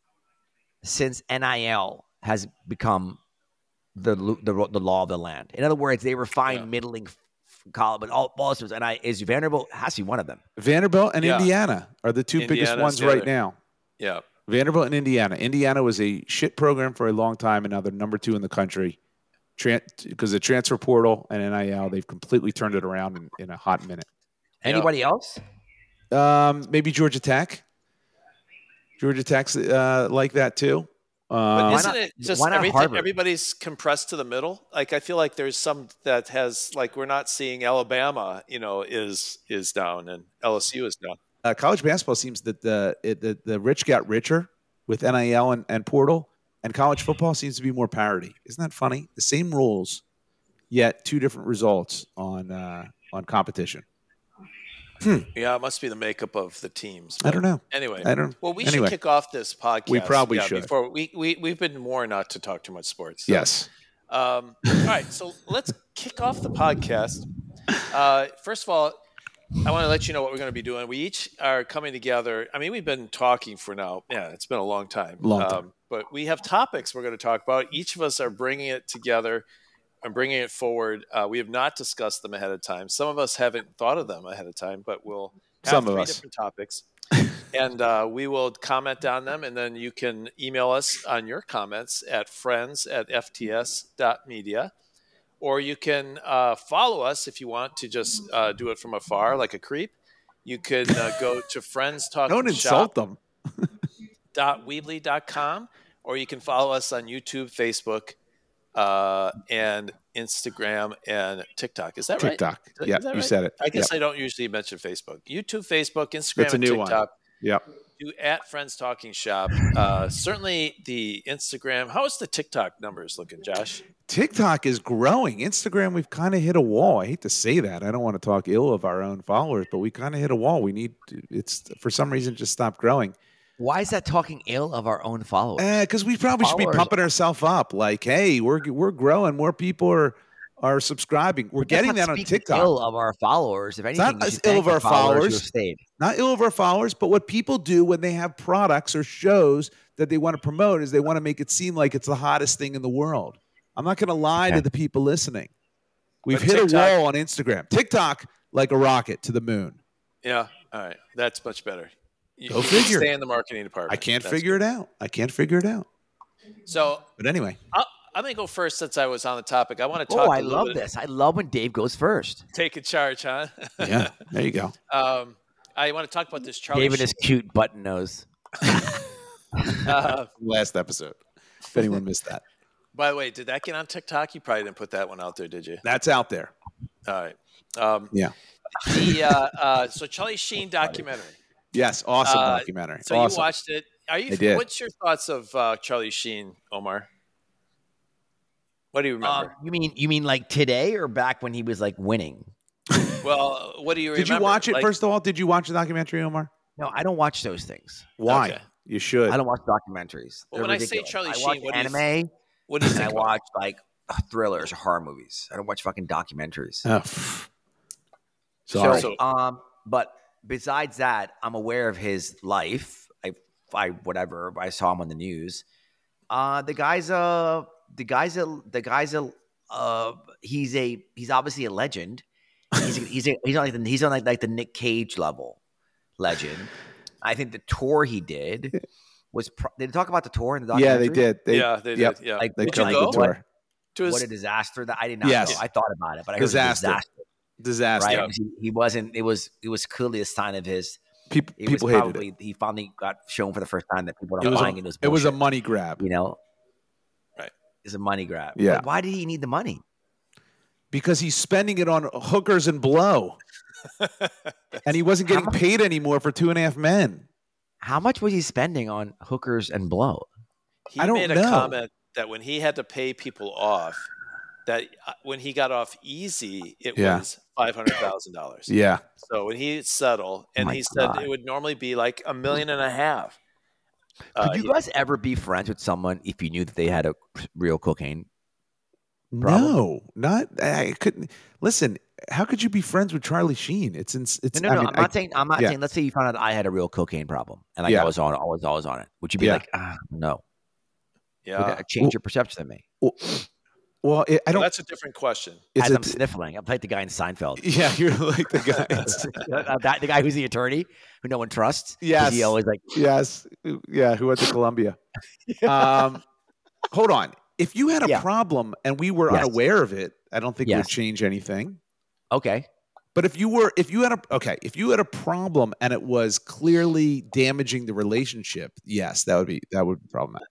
since N I L has become the the, the law of the land? In other words, they refine Yeah. middling college, but all, all this, and I is Vanderbilt has to be one of them. Vanderbilt and Yeah. Indiana are the two biggest Indiana's ones the right other. now. Yeah. Vanderbilt and Indiana. Indiana was a shit program for a long time, and now they're number two in the country. Because the transfer portal and N I L, they've completely turned it around in, in a hot minute. Anybody else? Um, maybe Georgia Tech. Georgia Tech's uh, like that too. But Um, isn't not- it just why not everything? Harvard? Everybody's compressed to the middle. Like I feel like there's some that has like we're not seeing Alabama. You know, is is down and L S U is down. uh, college basketball seems that the, it, the the rich got richer with N I L and, and portal, and college football seems to be more parity. Isn't that funny? The same rules, yet two different results on uh, on competition. Yeah, it must be the makeup of the teams. I don't know. Anyway, I don't. well, we anyway. should kick off this podcast. We probably yeah, should. Before we we we've been warned not to talk too much sports. So, Yes. Um, all right, so let's kick off the podcast. Uh, first of all, I want to let you know what we're going to be doing. We each are coming together. I mean, we've been talking for now. Yeah, it's been a long time. Long time. Um, but we have topics we're going to talk about. Each of us are bringing it together and bringing it forward. Uh, we have not discussed them ahead of time. Some of us haven't thought of them ahead of time, but we'll have Some of three us. different topics. And uh, we will comment on them, and then you can email us on your comments at friends at f t s dot media. Or you can uh, follow us if you want to just uh, do it from afar like a creep. You could uh, go to friends talking Don't insult them. dot weebly dot com, or you can follow us on YouTube, Facebook, uh, and Instagram and TikTok. Is that right? TikTok. Is Yeah, that you right? said it. I guess Yep. I don't usually mention Facebook. YouTube, Facebook, Instagram, That's a and new one. TikTok. Yep. Do at Friends Talking Shop. Uh, certainly the Instagram. How is the TikTok numbers looking, Josh? TikTok is growing. Instagram, we've kind of hit a wall. I hate to say that. I don't want to talk ill of our own followers, but we kind of hit a wall. We need to, it's for some reason just stopped growing. Why is that talking ill of our own followers? Because we probably should be Followers- pumping ourselves up. Like, hey, we're we're growing. More people are are subscribing. We're That's getting not that on speaking TikTok. Ill of our followers. If anything, not you as should ill thank of our the followers who followers. have stayed. Not ill of our followers, but what people do when they have products or shows that they want to promote is they want to make it seem like it's the hottest thing in the world. I'm not going to lie Okay. to the people listening. We've But hit TikTok- a wall on Instagram. TikTok like a rocket to the moon. Yeah. All right. That's much better. You, Go you can figure. Stay in the marketing department. I can't That's figure it out. I can't figure it out. good. So But anyway, I'll, I'm going to go first since I was on the topic. I want to talk Oh, a I little love bit. this. I love when Dave goes first. Take a charge, huh? yeah, there you go. um, I want to talk about this Charlie Dave and his cute button nose. uh, Last episode. If anyone missed that, By the way, did that get on TikTok? You probably didn't put that one out there, did you? that's out there. All right. Um, Yeah. the uh, uh, so Charlie Sheen documentary. Yes, awesome Uh, documentary. So awesome. you watched it. Are you? I did. What's your thoughts of uh, Charlie Sheen, Omar? What do you remember? Um, you mean you mean like today or back when he was like winning? well, what do you remember? Did you watch it Like- first of all? Did you watch the documentary, Omar? No, I don't watch those things. Why? Okay. You should. I don't watch documentaries. Well, They're when I say ridiculous. Charlie I Sheen, watch what do you anime What do you and think? I about watch like thrillers or horror movies. I don't watch fucking documentaries. Oh, pff. Sorry. So, um, but besides that, I'm aware of his life. I, I, whatever. I saw him on the news. Uh, the guy's a, the guy's a, the guy's a, uh, he's a, he's obviously a legend. He's, a, he's, a, he's on like the, he's on like, like the Nick Cage level legend. I think the tour he did was. Pro- did they talk about the tour in the yeah, documentary? they did. They, yeah, they yep. did. Yeah. Like, They Did what- you covered go? the tour. To his- What a disaster that I did not Yes. go. I thought about it, but I heard Disaster. it was a disaster. Disaster. Right? He, he wasn't. It was. It was clearly a sign of his. People, It people was hated probably it. he finally got shown for the first time that people It are was, buying a, it. Was it was a bullshit, money grab you know. Right. It's a money grab. Yeah. Like, why did he need the money? because he's spending it on hookers and blow, and he wasn't getting How much- paid anymore for Two and a Half Men. How much was he spending on hookers and blow? He I don't made a know. comment that when he had to pay people off, that uh, when he got off easy, it Yeah. was five hundred thousand dollars. Yeah. So when he settled, and my he said God. it would normally be like a million and a half. Could Uh, you he- guys ever be friends with someone if you knew that they had a real cocaine? Problem? No, not I couldn't listen. How could you be friends with Charlie Sheen? It's ins- it's. No, no, no. I mean, I'm not I- saying. I'm not yeah. saying. Let's say you found out I had a real cocaine problem, and like Yeah. I was on, I was always on it. Would you be Yeah. like, ah, no? yeah. Would that change your perception of me? Well, well, it, I Well, don't. that's a different question. It's As a- I'm sniffling, I'm like the guy in Seinfeld. yeah, you're like the guy. Uh, that, the guy who's the attorney who no one trusts. 'Cause Yes. He always like. Yes, yeah. Who went to Columbia? Um, hold on. If you had a Yeah. problem and we were Yes. unaware of it, I don't think it would Yes. change anything. Okay. But if you were, if you had a, okay, if you had a problem and it was clearly damaging the relationship, yes, that would be that would be problematic.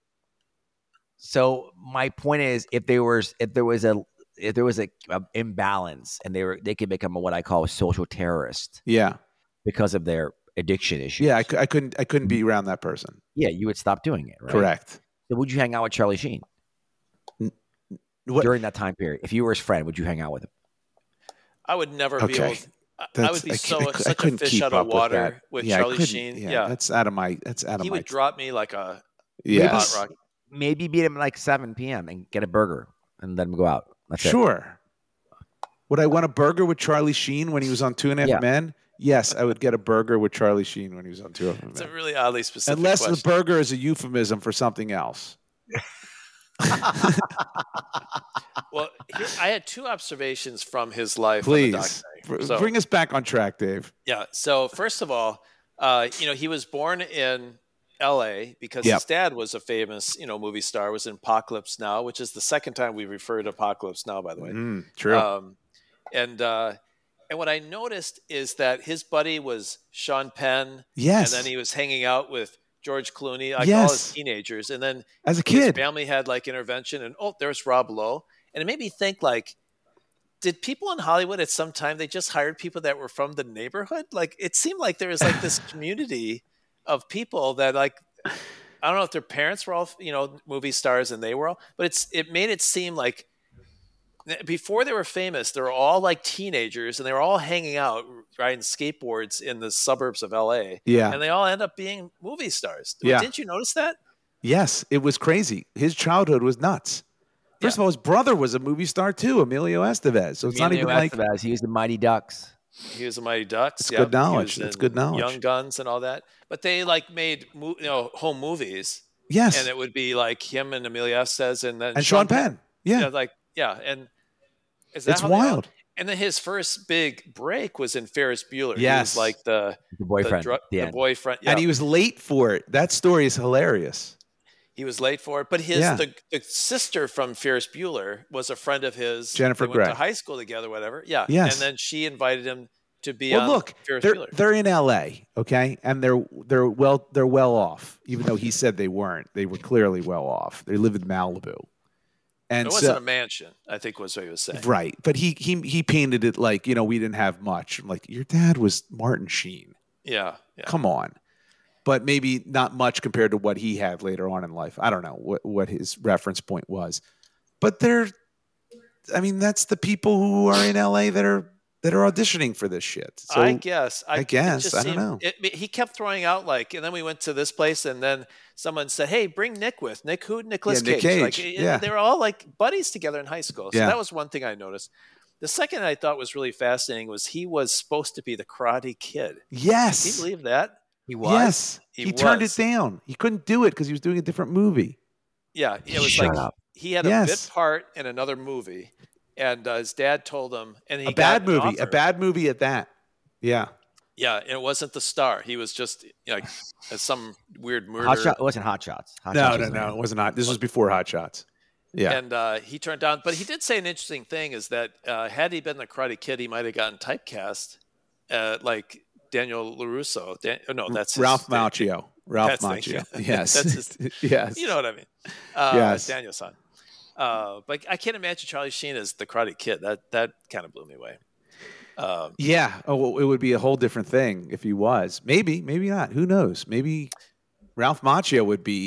So my point is, if there was, if there was a, if there was a, a imbalance, and they were, they could become what I call a social terrorist Yeah, because of their addiction issues. yeah. I, cou- I couldn't, I couldn't be around that person. yeah, you would stop doing it. Right? Correct. So would you hang out with Charlie Sheen What? during that time period? If you were his friend, would you hang out with him? I would never be Okay. able. To, I- I That's- would be I so cou- I such a couldn't fish keep out up of with water that. with Yeah, I Charlie couldn't- Sheen. Yeah, Yeah, that's out of my. That's out of he my. would drop me like a Yes. hot rock. Maybe beat him at like seven p.m. and get a burger and let him go out. That's it. Sure. Would I want a burger with Charlie Sheen when he was on Two and a Half Yeah. Men? Yes, I would get a burger with Charlie Sheen when he was on Two and a Half It's a Men. really oddly specific Unless question. the burger is a euphemism for something else. Well, here, I had two observations from his life. On the Please documentary. br- So- bring us back on track, Dave. Yeah. So first of all, uh, you know, he was born in L A because Yep. his dad was a famous, you know, movie star. Was in Apocalypse Now, which is the second time we referred to Apocalypse Now, by the way. Mm, true. Um, and uh, and what I noticed is that his buddy was Sean Penn, yes. and then he was hanging out with George Clooney, like all Yes. his teenagers, and then As a his kid. family had like intervention, and oh, there's Rob Lowe, and it made me think like. Did people in Hollywood at some time they just hired people that were from the neighborhood? Like it seemed like there was like this community of people that like I don't know if their parents were all you know movie stars and they were all, but it's it made it seem like before they were famous, they were all like teenagers and they were all hanging out riding skateboards in the suburbs of L A. Yeah. and they all end up being movie stars. Yeah. Didn't you notice that? Yes, it was crazy. His childhood was nuts. First Yeah. of all, his brother was a movie star too, Emilio Estevez. So it's not Emilio even like Estevez, he was the Mighty Ducks. He was the Mighty Ducks. That's Yep. good He knowledge. was That's in good knowledge. Young Guns and all that. But they like made mo- you know home movies, yes, and it would be like him and Emilio Estevez, and then and Sean Penn. Yeah, Yeah, like yeah, and is that it's how they all- wild. And then his first big break was in Ferris Bueller. He Yes. was like the The boyfriend. the, dru- the the end. boyfriend. Yeah, And he was late for it. That story is hilarious. he was late for it. But his Yeah. the, the sister from Ferris Bueller was a friend of his. Jennifer They went Grey. to high school together, whatever. Yeah. Yes. And then she invited him to be Well, on look, Ferris they're Bueller. they're in L A, okay, and they're they're well they're well off. Even though he said they weren't, they were clearly well off. They live in Malibu, and It wasn't so a mansion, I think was what he was saying. right. But he he he painted it like you know we didn't have much. I'm like, your dad was Martin Sheen. Yeah. Yeah. Come on. But maybe not much compared to what he had later on in life. I don't know what, what his reference point was. But they're I mean, that's the people who are in L A that are that are auditioning for this shit. So I guess. I it guess. just I don't seemed- know. It, it- he kept throwing out like, and then we went to this place, and then someone said, "Hey, bring Nick with Nick who Nicholas Yeah, Nick Cage." Like, Cage, it- yeah. they were all like buddies together in high school. So Yeah. that was one thing I noticed. The second I thought was really fascinating was he was supposed to be the Karate Kid. yes. Can you believe that? He was. Yes. He He, turned was. it down. He couldn't do it because he was doing a different movie. Yeah, it was Shut like up. he had a Yes. bit part in another movie, and uh, his dad told him, and he A got bad an movie. A offer. bad movie at that. Yeah. Yeah, and it wasn't the star. He was just you know, like as some weird murder. Hot Shot. It wasn't Hot Shots. Hot No, Shots no, was- no. It wasn't hot. This was before Hot Shots. Yeah. And uh, he turned down, but he did say an interesting thing is that uh, had he been the Karate Kid, he might have gotten typecast, uh, like Daniel LaRusso. Dan- oh, no, that's his, Ralph Macchio. Ralph That's- thank you. Macchio. Yes. That's his- yes. You know what I mean? Uh, Yes. Daniel's son. Uh, but I can't imagine Charlie Sheen as the Karate Kid. That that kind of blew me away. Um, Yeah. Oh, well, it would be a whole different thing if he was. Maybe, maybe not. Who knows? Maybe Ralph Macchio would be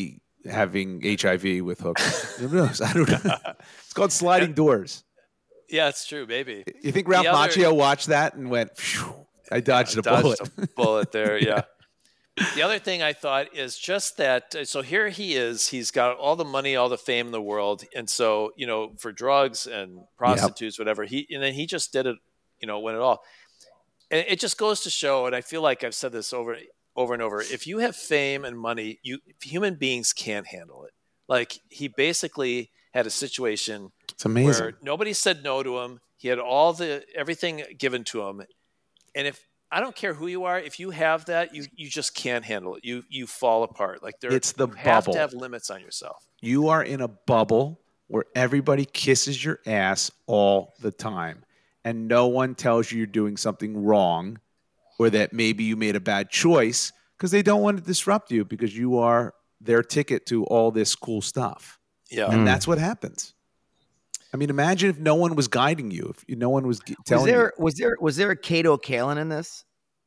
having H I V with hookers. Who knows? I don't know. It's called sliding doors. Yeah, it's true, maybe. You think Ralph The other- Macchio watched that and went, Phew, I dodged Yeah, a bullet. a bullet there, yeah. The other thing I thought is just that, so here he is, he's got all the money, all the fame in the world. And so, you know, for drugs and prostitutes, yep. whatever, he, and then he just did it, you know, win it all. And it just goes to show, and I feel like I've said this over, over and over, if you have fame and money, you human beings can't handle it. Like he basically had a situation it's amazing. where nobody said no to him. He had all the, everything given to him. And if, I don't care who you are. If you have that, you you just can't handle it. You you fall apart. Like there, it's the you have bubble. to have limits on yourself. You are in a bubble where everybody kisses your ass all the time, and no one tells you you're doing something wrong, or that maybe you made a bad choice because they don't want to disrupt you because you are their ticket to all this cool stuff. Yeah, and mm. that's what happens. I mean, imagine if no one was guiding you, if no one was telling was there, you. Was there was there a Kato Kaelin in this?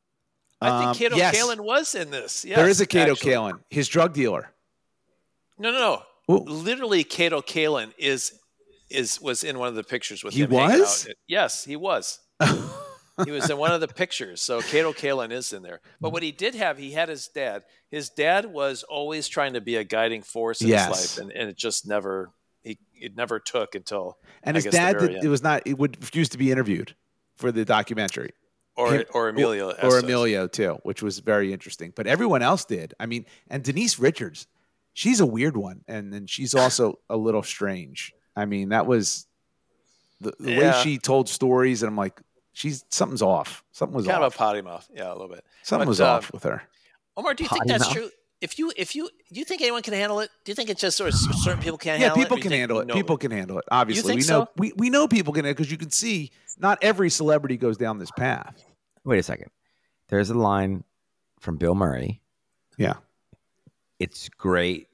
I think Um, Kato yes. Kaelin was in this. Yes, there is a Kato actually. Kaelin, his drug dealer. No, no, Ooh. no. Literally, Kato Kaelin is is was in one of the pictures with He him. hanging was? out. Yes, he was. He was in one of the pictures. So Kato Kaelin is in there. But what he did have, he had his dad. His dad was always trying to be a guiding force in Yes. his life, and, and it just never he it never took until And I his guess the dad very did, end. it was not. It would refuse to be interviewed for the documentary. or Him- or Emilio or, or Estes. Emilio too, which was very interesting. But everyone else did. I mean, and Denise Richards, she's a weird one, and then she's also a little strange. I mean, that was the, the way Yeah. she told stories, and I'm like, she's something's off. Something was Kind off. of a potty mouth, yeah, a little bit. Something But, was uh, off with her. Omar, do you think Potty that's mouth. true? If you if you do you think anyone can handle it? Do you think it's just sort of certain people can't Yeah, handle it? people Or you can think handle it. no- People can handle it. Obviously, think we know so? we, we know people can because you can see not every celebrity goes down this path. Wait a second. There's a line from Bill Murray. Yeah. It's great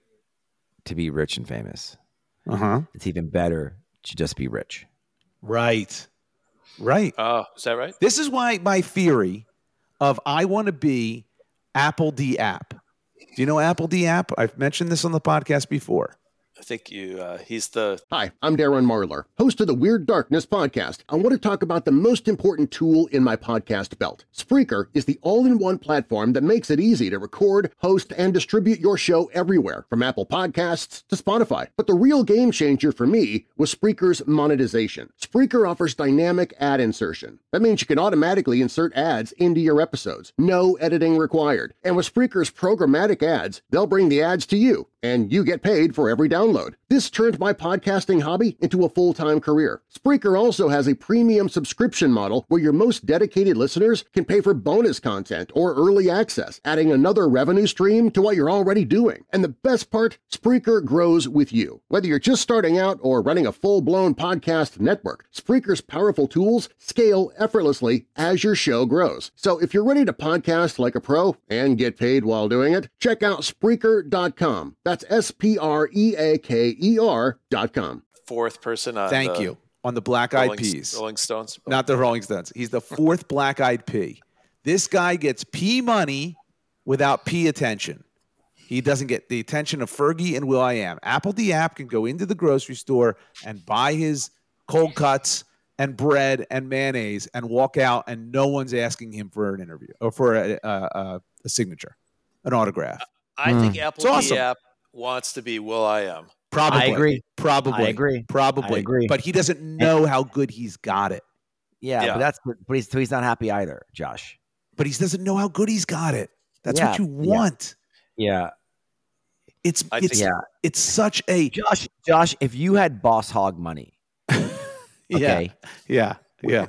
to be rich and famous. Uh huh. It's even better to just be rich. Right. Right. Oh, is that right? This is why my theory of I want to be Apple D App. Do you know Apple D App? I've mentioned this on the podcast before. I think you. Uh, he's the. Hi, I'm Darren Marlar, host of the Weird Darkness podcast. I want to talk about the most important tool in my podcast belt. Spreaker is the all-in-one platform that makes it easy to record, host, and distribute your show everywhere, from Apple Podcasts to Spotify. But the real game changer for me was Spreaker's monetization. Spreaker offers dynamic ad insertion. That means you can automatically insert ads into your episodes. No editing required. And with Spreaker's programmatic ads, they'll bring the ads to you, and you get paid for every download. This turned my podcasting hobby into a full-time career. Spreaker also has a premium subscription model where your most dedicated listeners can pay for bonus content or early access, adding another revenue stream to what you're already doing. And the best part, Spreaker grows with you. Whether you're just starting out or running a full-blown podcast network, Spreaker's powerful tools scale effortlessly as your show grows. So if you're ready to podcast like a pro and get paid while doing it, check out Spreaker dot com. That's S P R E A K E R dot com. fourth person on. Thank the you. On the Black Eyed Rolling, Peas. Rolling Stones. Not the Rolling Stones. He's the fourth Black Eyed Pea. This guy gets P money without P attention. He doesn't get the attention of Fergie and will.i.am. Apple D App can go into the grocery store and buy his cold cuts and bread and mayonnaise and walk out, and no one's asking him for an interview or for a, a, a, a signature, an autograph. I think Apple It's awesome. D App wants to be Will I Am. Probably. I agree. Probably. I agree. Probably. I agree. But he doesn't know how good he's got it. Yeah, Yeah. but that's but he's so he's not happy either, Josh. But he doesn't know how good he's got it. That's Yeah, what you yeah. want. Yeah, It's I it's think- yeah. it's such a Josh. Josh, if you had Boss Hog money, okay, yeah yeah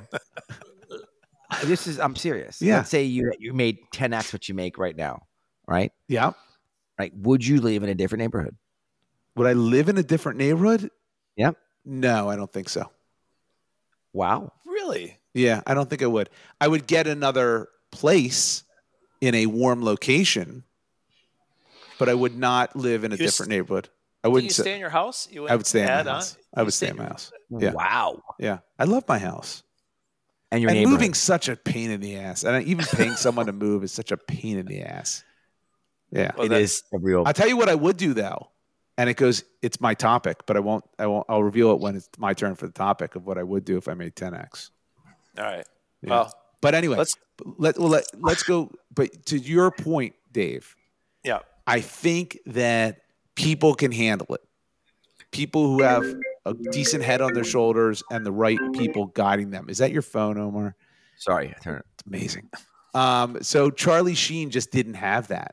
this is I'm serious. Yeah. Let's say you you made ten x what you make right now, right? yeah. Right? Would you live in a different neighborhood? Would I live in a different neighborhood? Yep. No, I don't think so. Wow. Really? Yeah, I don't think I would. I would get another place in a warm location, but I would not live in a You s- different neighborhood. I Would wouldn't you say- stay in your house? You I would stay in my add house. on? I You would stay stay in my in- house. Yeah. Wow. Yeah. I love my house. And your And neighborhood. moving's such a pain in the ass. And even paying someone to move is such a pain in the ass. Yeah. Well, It that's- is a real. I'll tell you what I would do though. and it goes, it's my topic, but I won't, I won't, I'll reveal it when it's my turn for the topic of what I would do if I made ten X. All right. Yeah. Well, but anyway, let's let, well, let, let's go. But to your point, Dave, yeah. I think that people can handle it. People who have a decent head on their shoulders and the right people guiding them. Is that your phone, Omar? Sorry, I turned it. It's amazing. Um, so Charlie Sheen just didn't have that.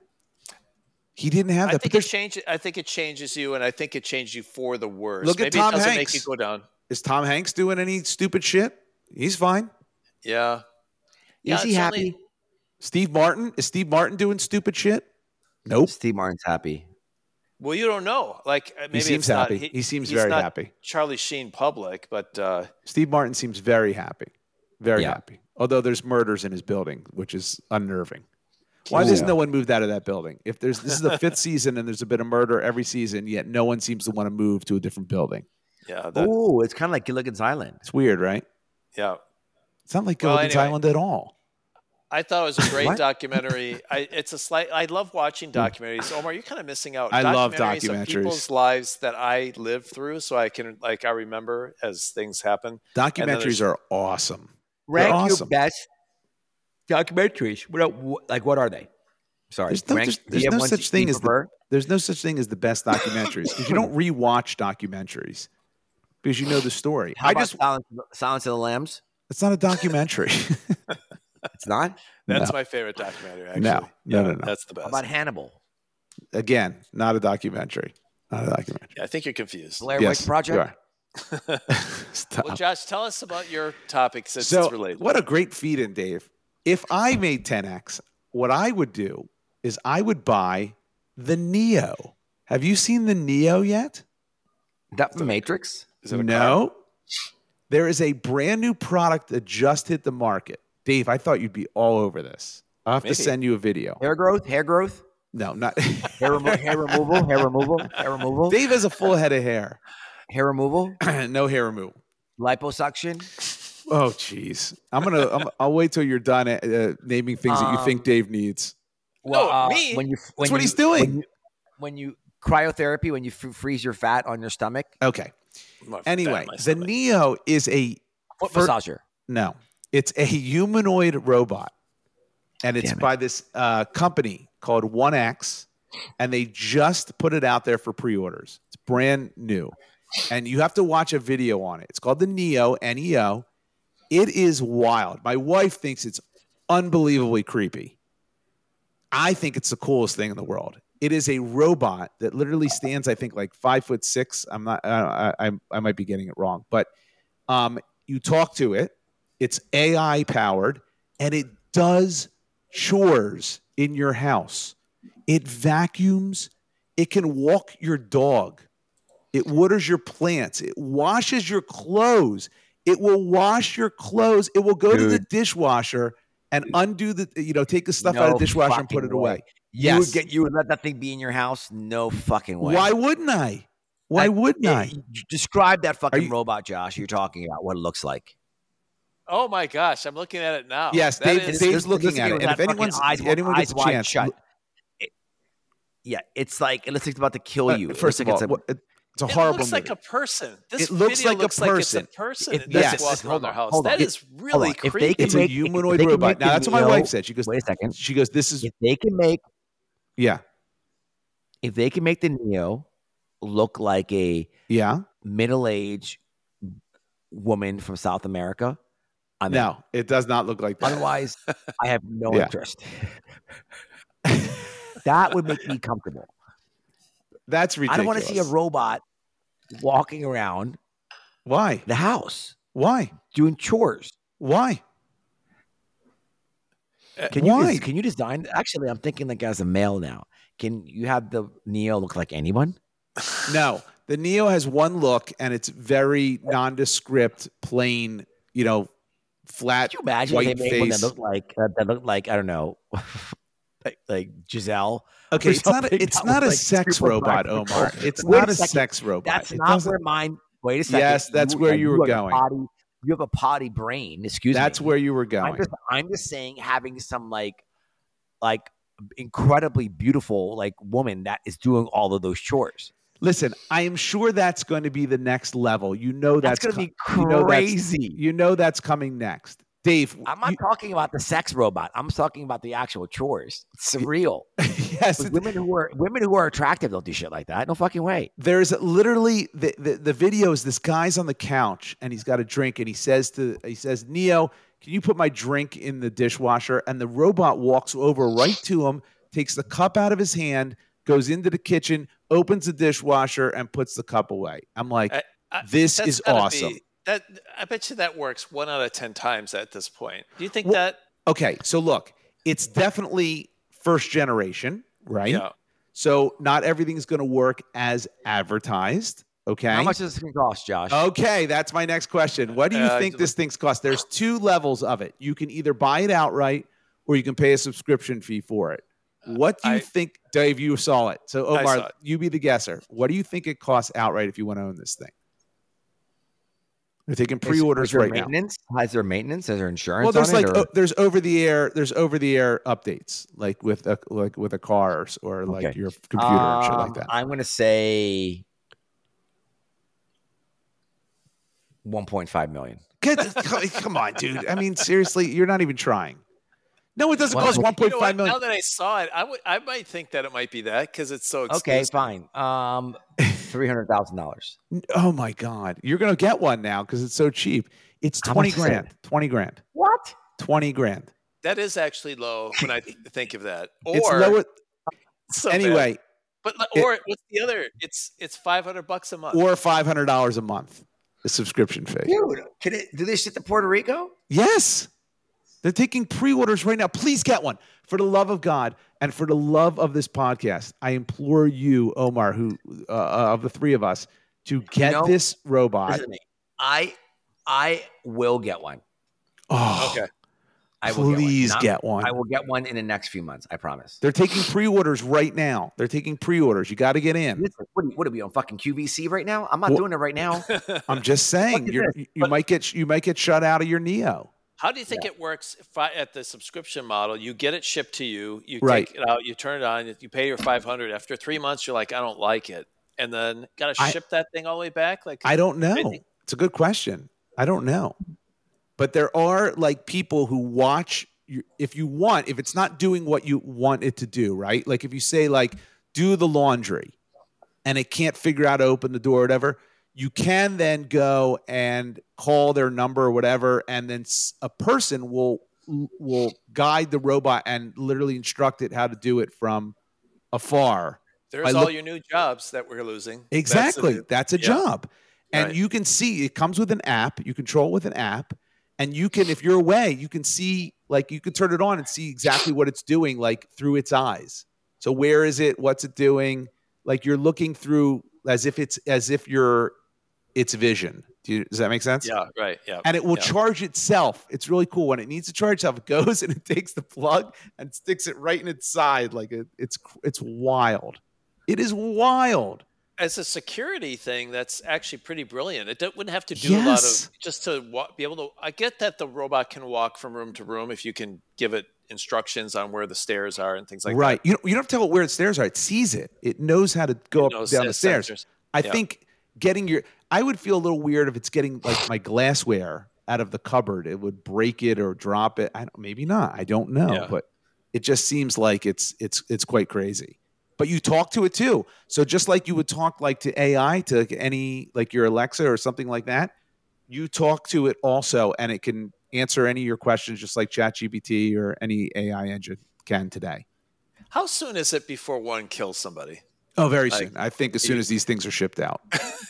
He didn't have that. I but think it there's- changes. I think it changes you, and I think it changes you for the worse. Look at Maybe Tom it doesn't Hanks. make you go down. Is Tom Hanks doing any stupid shit? He's fine. Yeah. Yeah, Is he it's happy? only- Steve Martin? Is Steve Martin doing stupid shit? Nope. Steve Martin's happy. Well, you don't know. Like uh, maybe He seems it's not- happy. He seems he's very not happy. Charlie Sheen public, but uh, Steve Martin seems very happy. Very Yeah. happy. Although there's murders in his building, which is unnerving. Why does no one moved out of that building? If there's this is the fifth season and there's a bit of murder every season, yet no one seems to want to move to a different building. yeah, that, Oh, it's kind of like Gilligan's Island. It's weird, right? yeah. It's not like Well, Gilligan's anyway. Island at all. I thought it was a great What? documentary. I, it's a slight. I love watching documentaries. Omar, you're kind of missing out. I love Of documentaries. people's lives that I lived through, so I can like I remember as things happen. Documentaries there's- are awesome. Rank They're your awesome. best documentaries. What, are- what like what are they? Sorry, There's no, rank- there's, do you there's have no ones such that you thing as the, prefer? there's no such thing as the best documentaries because you don't rewatch documentaries because you know the story. How I about just Silence, Silence of the Lambs? it's not a documentary. It's not. That's No. my favorite documentary. Actually, No. No, Yeah, no, no. That's the How best. about Hannibal? Again, not a documentary. Not a documentary. Yeah, I think you're confused. Blair Yes, Witch Project. you are. Stop. Well, Josh, tell us about your topic since So it's related. what a great feed in, Dave. If I made ten X, what I would do is I would buy the Neo. Have you seen the Neo yet? That from Matrix. Is it a car? No. There is a brand new product that just hit the market. Dave, I thought you'd be all over this. I'll have Maybe. to send you a video. Hair growth. Hair growth. No, not Hair, remo- hair removal. Hair removal. Hair removal. Dave has a full head of hair. Hair removal. No hair removal. Liposuction. Oh, jeez. I'm gonna. I'm, I'll wait till you're done uh, naming things that you think Um, Dave needs. No, uh, me? When you when what you- he's doing. When you, when you cryotherapy, when you f- freeze your fat on your stomach. Okay. I'm gonna Anyway, fat my the stomach. Neo is a Foot fir- massager. no. It's a humanoid robot, and it's Damn it. by this uh, company called one X, and they just put it out there for pre-orders. It's brand new, and you have to watch a video on it. It's called the Neo, N E O. It is wild. My wife thinks it's unbelievably creepy. I think it's the coolest thing in the world. It is a robot that literally stands, I think, like five foot six. I'm not. I I, I might be getting it wrong, but um, you talk to it. It's A I powered, and it does chores in your house. It vacuums. It can walk your dog. It waters your plants. It washes your clothes. It will wash your clothes. It will go to the Dude. dishwasher and undo the, you know, take the stuff No out of the dishwasher and put fucking it away. You Yes. would get. You would let that thing be in your house? No fucking way. Why wouldn't I? Why I- wouldn't Eh, I? Describe that fucking you- robot, Josh. You're talking about what it looks like. Oh my gosh, I'm looking at it now. Yes, That Dave- is- Dave's Listen- looking listen at to it, with and if that fucking anyone's- eyes, anyone eyes gets a wide chance, shut. look- It- yeah, it's like it looks like it's about to kill you. Uh, It First looks of like all, it's a- what- it- it's a it horrible looks like movie. a person. This It looks video like a looks like person. it's a person If- that's yes. walking Hold around their on, house. hold on. That If- is hold really on. If they creepy. can It's a make- humanoid if they can robot. make Now the that's what my Neo- wife said. She goes, Wait a second. she goes, this is If they can make yeah, if they can make the Neo look like a yeah. middle-aged woman from South America, I'm in. No, it does not look like that. Otherwise, I have no Yeah. interest. That would make me comfortable. That's I ridiculous. don't want to see a robot walking around Why? the house Why? doing chores. Why? Can you Why? des- can you design? Actually, I'm thinking like as a male now. Can you have the Neo look like anyone? No, the Neo has one look, and it's very nondescript, plain. You know, flat Could you imagine white if they made one that face. looked like uh, that looked like I don't know, like, like Giselle? Okay, or it's not. something A, it's that not a was, like, sex super robot, practical. Omar. It's Wait a not a second. sex robot. That's It not doesn't- where mine. Wait a second. Yes, that's where you were have a going. Potty, you have a potty brain. Excuse me. That's where you were going. I'm just, I'm just saying, having some like, like incredibly beautiful like woman that is doing all of those chores. Listen, I am sure that's going to be the next level. You know that's, That's going to com- be you know that's- crazy. You know that's coming next. Dave, I'm not you- talking about the sex robot. I'm talking about the actual chores. It's surreal. yes, But women who are women who are attractive don't do shit like that. No fucking way. there's literally the, the the video is this guy's on the couch and he's got a drink and he says to he says, Neo, can you put my drink in the dishwasher? And the robot walks over right to him, takes the cup out of his hand, goes into the kitchen, opens the dishwasher, and puts the cup away. I'm like, I, I, this that's is gotta awesome. be- that I bet you that works one out of ten times at this point. Do you think Well, that? Okay, so look, it's definitely first generation, right? Yeah. So not everything's going to work as advertised. Okay. How much does this thing cost, Josh? Okay, that's my next question. What do you Uh, think this thing's cost? There's two levels of it. You can either buy it outright or you can pay a subscription fee for it. What do you I- think, Dave? You saw it. So I Omar, saw it. you be the guesser. What do you think it costs outright if you want to own this thing? They're taking Is- pre-orders is there right now. maintenance? Is there maintenance? Is there insurance? Well, there's on like it, or- oh, there's over the air there's over the air updates like with a like with a car or, or like Okay. your computer and shit like Um, that. I'm gonna say one point five million. Get, come on, dude. I mean, seriously, you're not even trying. No, it doesn't Well, cost you one You point know five what? million. Now that I saw it, I would I might think that it might be that because it's so Okay, exclusive. fine. Um, three hundred thousand dollars. Oh my god, you're gonna get one now because it's so cheap. It's How twenty much is it? grand. Twenty grand. What? Twenty grand. That is actually low when I th- think of that. Or It's lower. so bad. Anyway, but it- or what's the other? It's it's five hundred bucks a month. or five hundred dollars a month. The subscription fee. Dude, can it do this shit to Puerto Rico? Yes. They're taking pre-orders right now. Please get one. For the love of God and for the love of this podcast, I implore you, Omar, who uh, uh, of the three of us, to get know, this robot. Listen to me. I I will get one. Oh, Okay. I will please Not- get one. I will get one in the next few months. I promise. They're taking pre-orders right now. They're taking pre-orders. You got to get in. Listen, what, are, what are we on fucking Q V C right now? I'm not Well- doing it right now. I'm just saying, Look at you're, this. you But- might get you might get shut out of your Neo. How do you think it works if I, at the subscription model? You get it shipped to you, you Right. take it out, you turn it on, you pay your five hundred. After three months, you're like, I don't like it, and then got to I- ship that thing all the way back. Like I don't know. think- It's a good question. I don't know. But there are like people who watch you, if you want, if it's not doing what you want it to do, right? Like if you say like do the laundry and it can't figure out to open the door or whatever, you can then go and call their number or whatever, and then s- a person will will guide the robot and literally instruct it how to do it from afar. there's I all look- your new jobs that we're losing. Exactly. That's That's a, yeah. job. And Right. you can see it comes with an app. You control with an app. And you can, if you're away, you can see, like, you can turn it on and see exactly what it's doing, like, through its eyes. So where is it? What's it doing? Like, you're looking through as if it's, as if you're its vision. Do you, does that make sense? Yeah, right. Yeah. And it will yeah. charge itself. It's really cool. When it needs to charge itself, it goes and it takes the plug and sticks it right in its side. Like, it, it's, it's wild. It is wild. As a security thing, that's actually pretty brilliant. It don't- wouldn't have to do a lot Yes. of just to wa- be able to. I get that the robot can walk from room to room if you can give it instructions on where the stairs are and things like right. that. You don't, you don't have to tell it where its stairs are. It sees it. It knows how to go It up knows down the the stairs. sensors. I Yeah. think getting your I would feel a little weird if it's getting like my glassware out of the cupboard. It would break it or drop it. I don't, maybe not. I don't know. Yeah. But it just seems like it's it's it's quite crazy. But you talk to it too. So just like you would talk like to A I, to like any like your Alexa or something like that, you talk to it also, and it can answer any of your questions just like ChatGPT or any A I engine can today. How soon is it before one kills somebody? Oh, very Like, soon. I think as soon you- as these things are shipped out.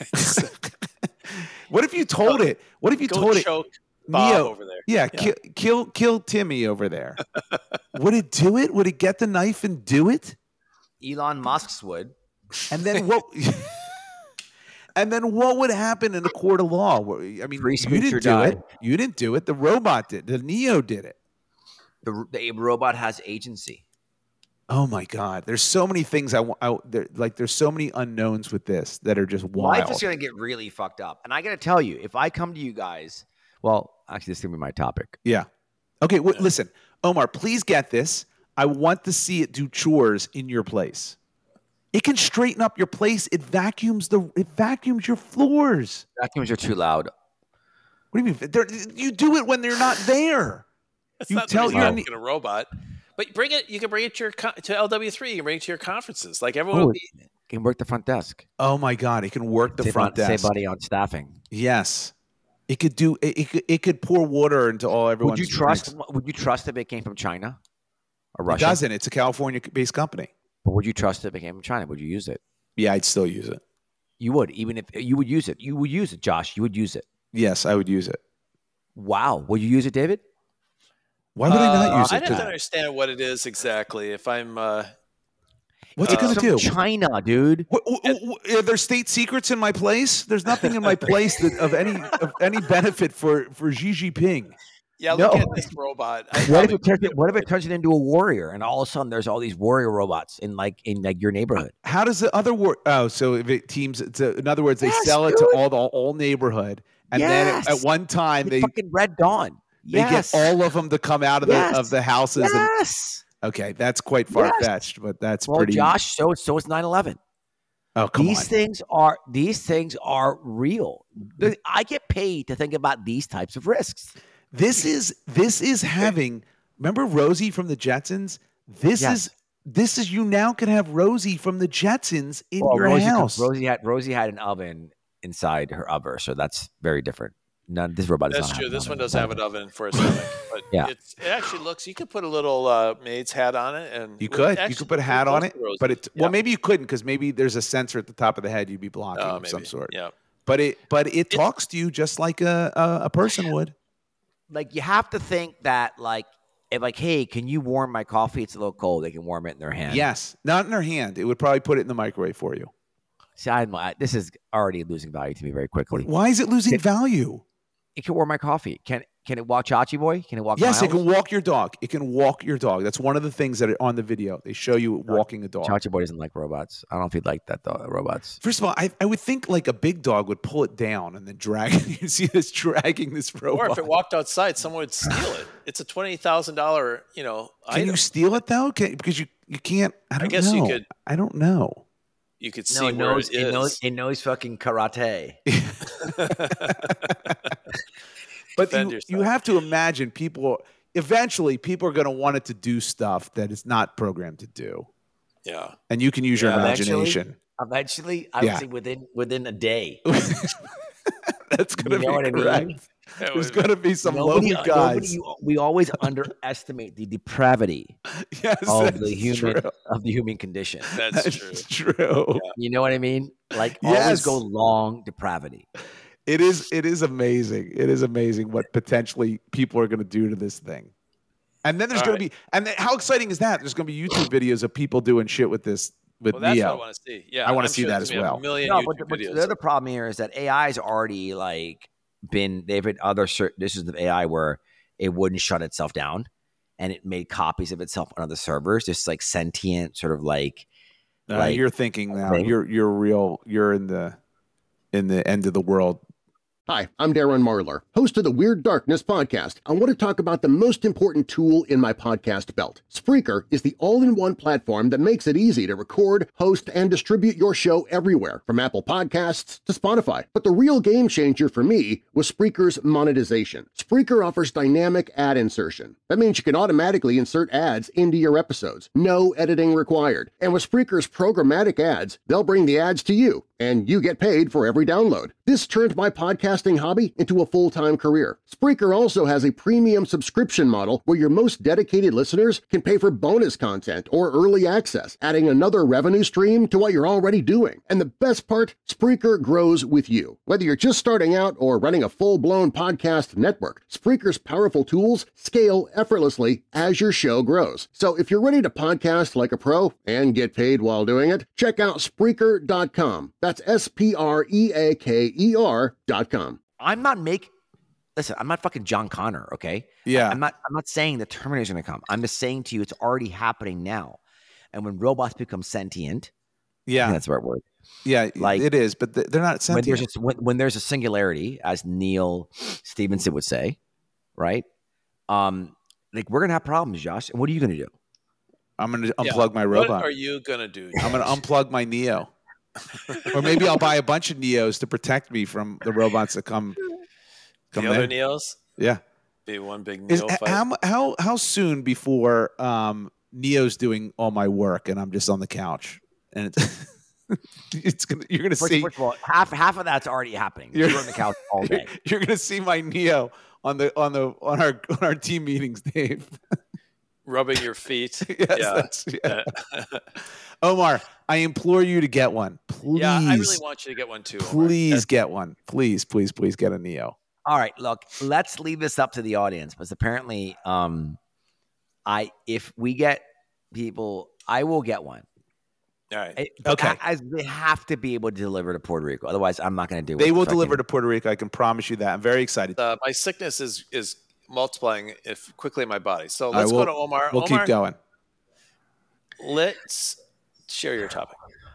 What if you told it? What if you Go told it? choke Bob Neo, over there. Yeah, Yeah. Kill, kill kill Timmy over there. Would it do it? Would it get the knife and do it? Elon Musk's would. And then what? And then what would happen in a court of law? Where- I mean, Free you speech didn't or do die. it. You didn't do it. The robot did. The Neo did it. The, the robot has agency. Oh my God! There's so many things I want. I, there, like, there's so many unknowns with this that are just wild. Life is going to get really fucked up. And I got to tell you, if I come to you guys, well, actually, this is going to be my topic. Yeah. Okay. W- listen, Omar, please get this. I want to see it do chores in your place. It can straighten up your place. It vacuums the it vacuums your floors. Vacuums are too loud. What do you mean? They're, you do it when they're not there. That's You not tell the reason your I'm ne- making a robot. But bring it. You can bring it to your con- to L W three. You can bring it to your conferences. Like everyone Oh, will be. Can work the front desk. Oh my God! It can work the Save front on- desk. Save money on staffing. Yes, it could do. It, it could. It could pour water into all everyone's. Would you trust? drinks. Would you trust if it came from China or It Russia? doesn't. It's a California-based company. But would you trust if it came from China? Would you use it? Yeah, I'd still use it. You would, even if you would use it. You would use it, Josh. You would use it. Yes, I would use it. Wow. Would you use it, David? Why would I not Uh, use I'd it? have to 'Cause understand what it is exactly. If I'm. Uh, What's it uh, going to do? China, dude. What, what, what, are there state secrets in my place? There's nothing in my place that of any of any benefit for for Xi Jinping. yeah, look No. at this robot. I What if probably- it turns it, what if it turns it into a warrior, and all of a sudden there's all these warrior robots in like in like your neighborhood? How does the other war? Oh, so if it teams, to, in other words, they Yes, sell it dude. to all the all neighborhood, and then at, Yes. at one time Like they fucking Red Dawn. they Yes. get all of them to come out of the Yes. of the houses. And, Yes. okay, that's quite far fetched, but that's Well, pretty. Josh, so so it's nine eleven. oh come These on. things are these things are real. The- I get paid to think about these types of risks. This is this is having. Remember Rosie from the Jetsons? This Yes. is this is you now can have Rosie from the Jetsons in Well, your Rosie, house. Rosie had Rosie had an oven inside her oven, so that's very different. None this robot does That's not true. have This an one oven. does have an oven for a stomach, but Yeah. it's, it actually looks. You could put a little uh, maid's hat on it, and You well, could. You actually, could put a pretty hat on close it, to Rosie. but it Yeah. well maybe you couldn't because maybe there's a sensor at the top of the head you'd be blocking Oh, of some maybe. sort. Yeah. But it but it talks to you just like a a, a person would. Like you have to think that like if like, hey, can you warm my coffee? It's a little cold. They can warm it in their hand. Yes, not in her hand. It would probably put it in the microwave for you. See, I'm, I, this is already losing value to me very quickly. Why is it losing It- value? It can warm my coffee. Can Can it walk Chachi Boy? Can it walk? Yes, it Miles? can walk your dog. It can walk your dog. That's one of the things that are on the video. They show you walking a dog. Chachi Boy doesn't like robots. I don't know if he'd like that though. Robots. First of all, I, I would think like a big dog would pull it down and then drag it. You see this dragging this robot. Or if it walked outside, someone would steal it. It's a twenty thousand dollar, you know, Can item. you steal it though? Can, because you you can't. I don't guess you know. could- I don't know. You could see No, it where knows. it It is. knows. It knows fucking karate. But Defend you, yourself. you have to imagine people. Eventually, people are going to want it to do stuff that it's not programmed to do, yeah. and you can use your Yeah. imagination. Eventually, I Yeah. would say within within a day. That's going to You know what be I mean? correct. That There's would- going to be some Nobody, low guys. nobody, we always underestimate the depravity Yes, of that's the human true. of the human condition. That's That's true. true. You know what I mean? Like Yes. always go long depravity. It is. It is amazing. It is amazing what potentially people are going to do to this thing. And then there's All going to be. And then how exciting is that? There's going to be YouTube videos of people doing shit with this with Well, that's what I Neo. want to see. Yeah, I wanna I'm see sure that there's as gonna be well. A million No, YouTube but, the- but videos. the other problem here is that A I's already like been they've had other cer- this is the A I where it wouldn't shut itself down and it made copies of itself on other servers, just like sentient sort of like Uh, like, you're thinking now. thing. You're you're real. You're in the in the end of the world. Hi, I'm Darren Marlar, host of the Weird Darkness podcast. I want to talk about the most important tool in my podcast belt. Spreaker is the all-in-one platform that makes it easy to record, host, and distribute your show everywhere, from Apple Podcasts to Spotify. But the real game changer for me was Spreaker's monetization. Spreaker offers dynamic ad insertion. That means you can automatically insert ads into your episodes, no editing required. And with Spreaker's programmatic ads, they'll bring the ads to you, and you get paid for every download. This turned my podcasting hobby into a full-time career. Spreaker also has a premium subscription model where your most dedicated listeners can pay for bonus content or early access, adding another revenue stream to what you're already doing. And the best part, Spreaker grows with you. Whether you're just starting out or running a full-blown podcast network, Spreaker's powerful tools scale effortlessly as your show grows. So if you're ready to podcast like a pro and get paid while doing it, check out Spreaker dot com. That's S P R E A K E R dot com. I'm not make listen, I'm not fucking John Connor, okay? Yeah. I'm not I'm not saying the Terminator's gonna come. I'm just saying to you it's already happening now. And when robots become sentient, I Yeah. think that's the right word. Yeah. like- it is, but th- they're not When sentient. there's a, when, when there's a singularity, as Neil Stevenson would say, right? Um, like we're gonna have problems, Josh. And what are you gonna do? I'm going to Yeah. unplug my What robot. are you gonna do? I'm going to unplug my Neo. Or maybe I'll buy a bunch of Neos to protect me from the robots that come. come The other in. Neos Yeah. be one big Is, Neo fight. how how how soon before um, Neo's doing all my work and I'm just on the couch and it's it's gonna you're gonna First, see first of all, half half of that's already happening. You're- You're on the couch all you're, day. you're gonna see my Neo on the on the on our on our team meetings, Dave. Rubbing your feet. yes, yeah. that's, yeah. Omar, I implore you to get one. Please, Yeah, I really want you to get one too. Omar. please get one. Please, please, please get a Neo. All right, look, let's leave this up to the audience because apparently, um, I if we get people, I will get one. All right. It- but Okay. a- as they have to be able to deliver to Puerto Rico. Otherwise, I'm not going to do it. They will Fucking- deliver to Puerto Rico. I can promise you that. I'm very excited. Uh, my sickness is is multiplying if quickly in my body. So All right, let's we'll- go to Omar. We'll Omar, keep going. let's share your topic.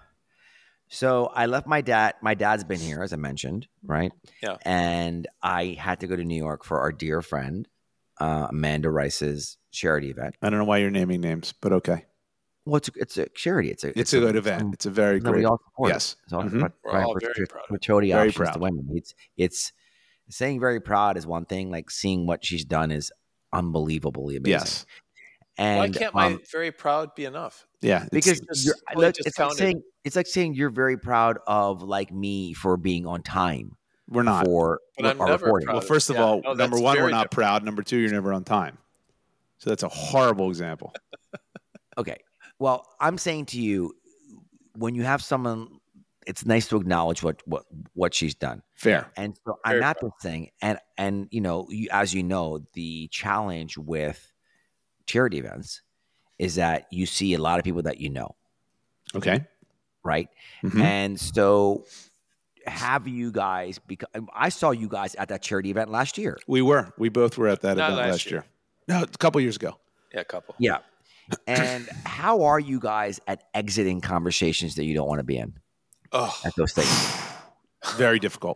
So I left my dad. My dad's been here, as I mentioned, right? Yeah. And I had to go to New York for our dear friend uh, Amanda Rice's charity event. I don't know why you're naming names, but okay. Well, it's a, it's a charity. It's a It's a good event. It's a very that we great. all support. Yes. It's all Mhm. about- We're right, all for- very for- proud of fertility Very options proud. to women. It's it's saying very proud is one thing. Like seeing what she's done is unbelievably amazing. Yes. And Why can't my um, very proud be enough? Yeah. it's- because just you're, totally look, it's like discounted. saying it's like saying you're very proud of like me for being on time we're not. for But I'm our never reporting. proud. Well, first of Yeah. all, No, number that's one, we're very not different. proud. Number two, you're never on time. So that's a horrible example. Okay. Well, I'm saying to you, when you have someone, it's nice to acknowledge what what what she's done. Fair. And so I'm Very at this thing, and and you know, you, as you know, the challenge with charity events is that you see a lot of people that you know, Okay. right? Mhm. And so, have you guys? Because I saw you guys at that charity event last year. We were. We both were at that Not event last last year. year. No, a couple years ago. Yeah, a couple. Yeah. And how are you guys at exiting conversations that you don't want to be in Oh, at those things? Very difficult.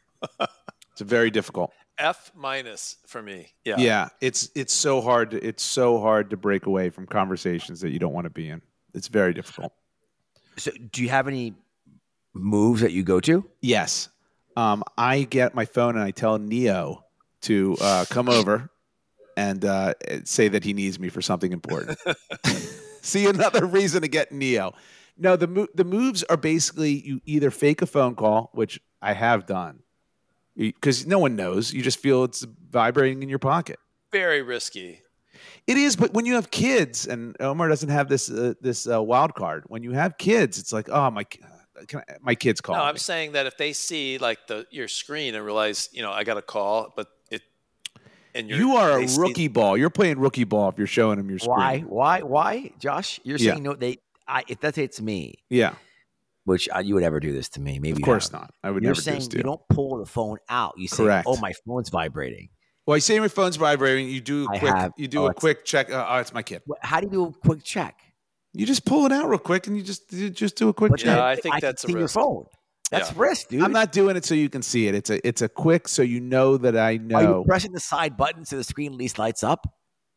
It's very difficult. F minus for me. Yeah. Yeah, it's it's so hard. To, it's so hard to break away from conversations that you don't want to be in. It's very difficult. So, do you have any moves that you go to? Yes, um, I get my phone and I tell Neo to uh, come over and uh, say that he needs me for something important. See, another reason to get Neo. No, the mo- the moves are basically you either fake a phone call, which I have done, because no one knows. You just feel it's vibrating in your pocket. Very risky. It is, but when you have kids, and Omar doesn't have this uh, this uh, wild card. When you have kids, it's like, oh my, can I, my kids call. No, me. I'm saying that if they see like the your screen and realize, you know, I got a call, but it and you're, You are a they see- rookie ball. You're playing rookie ball if you're showing them your screen. Why? Why? Why? Josh, you're Yeah. saying no. They. I, if that's it's me, Yeah, which uh, you would ever do this to me. Maybe of you course haven't. not. I would You're never do saying this to you you. don't pull the phone out. You say, Correct. "Oh, my phone's vibrating." Well, I say my phone's vibrating. You do a I quick. have- You do oh, a it's- quick check. Uh, oh, it's my kid. What- How do you do a quick check? You just pull it out real quick, and you just you just do a quick But check. Yeah, then I think can that's a see your risk. phone. That's Yeah. risk, dude. I'm not doing it so you can see it. It's a it's a quick so you know that I Are you know. pressing the side button so the screen at least lights up?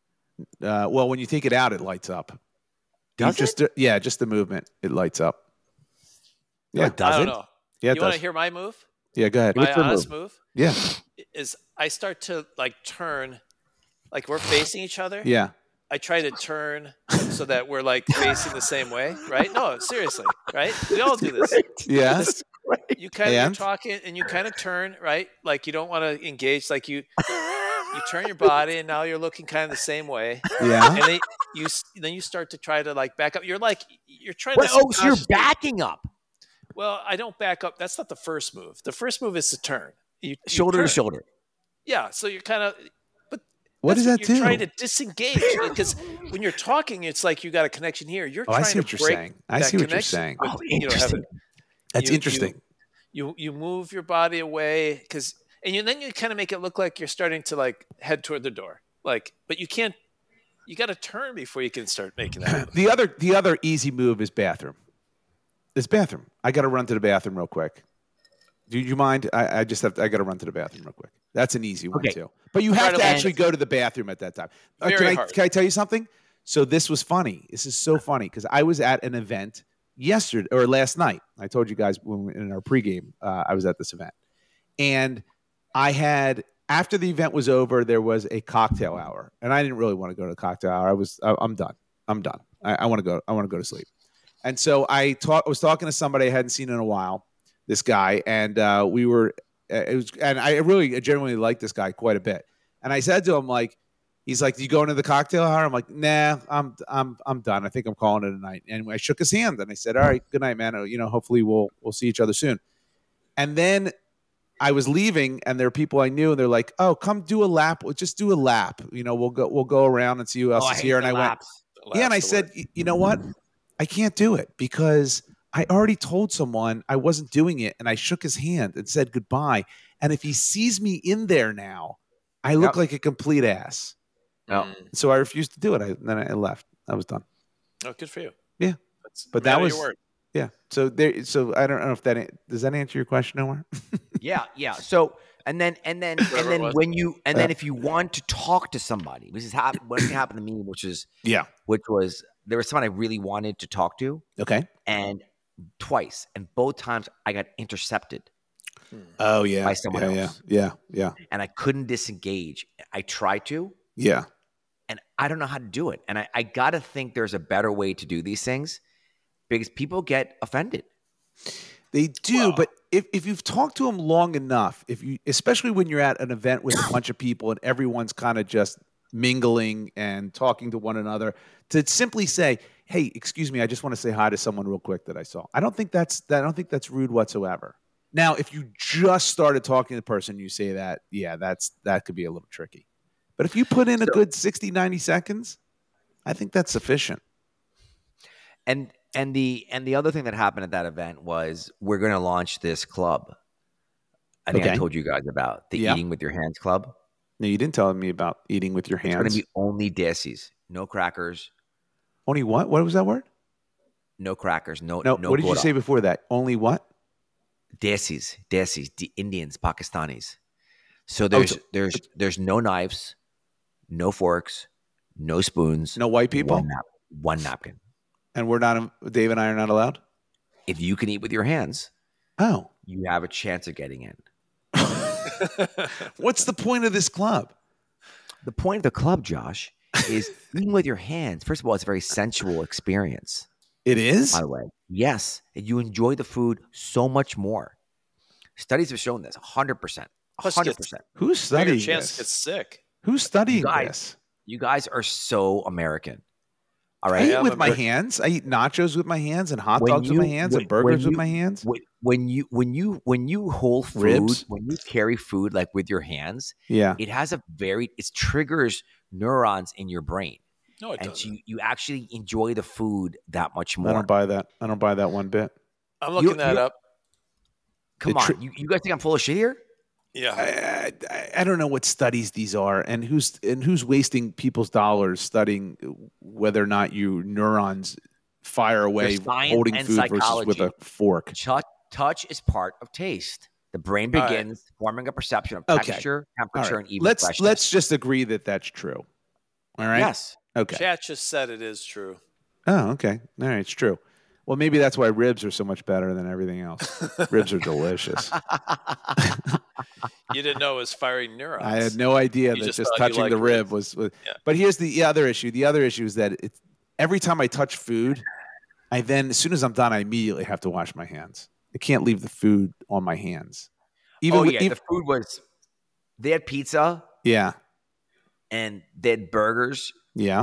Uh, well, when you take it out, it lights up. You Does just yeah, just the movement, it lights up. No, Yeah, it I doesn't. don't know. yeah, it you want does. to hear my move? Yeah, go ahead. My What's your honest move? Yeah, is I start to like turn, like we're facing each other. yeah. I try to turn so that we're like facing the same way, right? No, seriously, right? We all do this. Yeah. You kind of And? you're talking and you kind of turn, right? Like you don't want to engage. Like you, you turn your body and now you're looking kind of the same way. Yeah. And then you s- then you start to try to like back up. You're like you're trying Wait, to. oh, so you're subconsciously- backing up, Well, I don't back up. That's not the first move. The first move is to turn. You, you shoulder turn. to shoulder. Yeah. So you're kind of. What does That's that you're do? trying to disengage because when you're talking, it's like you got a connection here. You're Oh, I trying see to what you're break saying. I that see what you're connection saying. with, Oh, you know, interesting. having- That's you- interesting. You you move your body away because and you, then you kind of make it look like you're starting to like head toward the door, like, but you can't. You got to turn before you can start making that move. The other the other easy move is bathroom. It's bathroom. I got to run to the bathroom real quick. Do you mind? I, I just have to, I got to run to the bathroom real quick. That's an easy one Okay. too. But you have Try to to actually land- go to the bathroom at that time. Uh, Very can I hard. can I tell you something? So this was funny. This is so funny because I was at an event yesterday or last night. I told you guys when we, in our pregame, uh, I was at this event, and I had after the event was over, there was a cocktail hour, and I didn't really want to go to the cocktail hour. I was, I, I'm done. I'm done. I, I want to go. I want to go to sleep. And so I talk, was talking to somebody I hadn't seen in a while. This guy, and uh, we were. It was, and I really genuinely liked this guy quite a bit. And I said to him, like. He's like, "Do you go into the cocktail hour?" I'm like, "Nah, I'm I'm I'm done. I think I'm calling it a night." And I shook his hand and I said, "All right, good night, man. You know, hopefully we'll we'll see each other soon." And then I was leaving, and there are people I knew, and they're like, "Oh, come do a lap. Just do a lap. You know, we'll go we'll go around and see who else Oh, I is hate here." And the I laps. went, "Yeah." And I said, "You know what? I can't do it because I already told someone I wasn't doing it, and I shook his hand and said goodbye. And if he sees me in there now, I look Yep. like a complete ass." No. Mm. So I refused to do it. I then I left. I was done. Oh, good for you. Yeah. That's But man that of was your word. yeah. So there. So I don't know if that does that answer your question, Omar? Yeah, yeah. So and then and then Whatever and it then was. when you and then Yeah. if you want to talk to somebody, this is hap- what happened to me, which is Yeah. which was there was someone I really wanted to talk to, Okay. and twice, and both times I got intercepted, Oh yeah. By someone yeah, else. Yeah. Yeah. and I couldn't disengage. I tried to, Yeah. and I don't know how to do it. And I, I gotta think there's a better way to do these things because people get offended. They do, Well- but if, if you've talked to them long enough, if you especially when you're at an event with a bunch of people and everyone's kind of just mingling and talking to one another, to simply say, "Hey, excuse me, I just want to say hi to someone real quick that I saw." I don't think that's that I don't think that's rude whatsoever. Now, if you just started talking to the person, you say that, yeah, that's that could be a little tricky. But if you put in a So- good sixty, ninety seconds, I think that's sufficient. And and the and the other thing that happened at that event was we're going to launch this club. I think I Okay. told you guys about the Yeah. Eating with Your Hands club. No, you didn't tell me about eating with your It's going hands. to be only desis, no crackers, Only what? What was that word? no crackers, no No, no. what did you gora. say before that? Only what? Desis, desis, the Indians, Pakistanis. So Oh, there's so- there's there's no knives, no forks, no spoons, No white people? one, nap- one napkin. And we're not, Dave and I are not allowed? If you can eat with your hands, Oh. you have a chance of getting in. What's the point of this club? The point of the club, Josh, is eating with your hands. First of all, it's a very sensual experience. It is? By the way, yes, and you enjoy the food so much more. Studies have shown this one hundred percent. Plus you one hundred get- percent. Who's Bigger studying chance to get this? sick. Who's studying guys- this? You guys are so American. All I right. eat am with my American. hands. I eat nachos with my hands and hot When dogs with my you- hands when- and burgers when with you- my hands. When- When you when you when you hold food, Ribs? when you carry food like with your hands, Yeah. it has a very it triggers neurons in your brain, No, it and doesn't. you you actually enjoy the food that much I more. don't buy that. I don't buy that one bit. I'm looking you- that you- up. Come the on, tri- you, you guys think I'm full of shit here? Yeah. I, I, I don't know what studies these are and who's and who's wasting people's dollars studying whether or not you neurons fire away science holding and food versus with a psychology. fork. Touch, touch is part of taste. The brain All right. begins forming a perception of Okay. texture, All temperature, right. and even Let's freshness. let's just agree that that's true. All right. Yes. Okay. Chat just said it is true. Oh, okay. All right. It's true. Well, maybe that's why ribs are so much better than everything else. Ribs are delicious. You didn't know it was firing neurons. I had no idea You that just just, thought you touching the liked rib ribs. was. was Yeah. But here's the other issue. The other issue is that it's every time I touch food, I then as soon as I'm done, I immediately have to wash my hands. I can't leave the food on my hands. Even oh with, yeah, ev- the food was. They had pizza yeah, and they had burgers. yeah.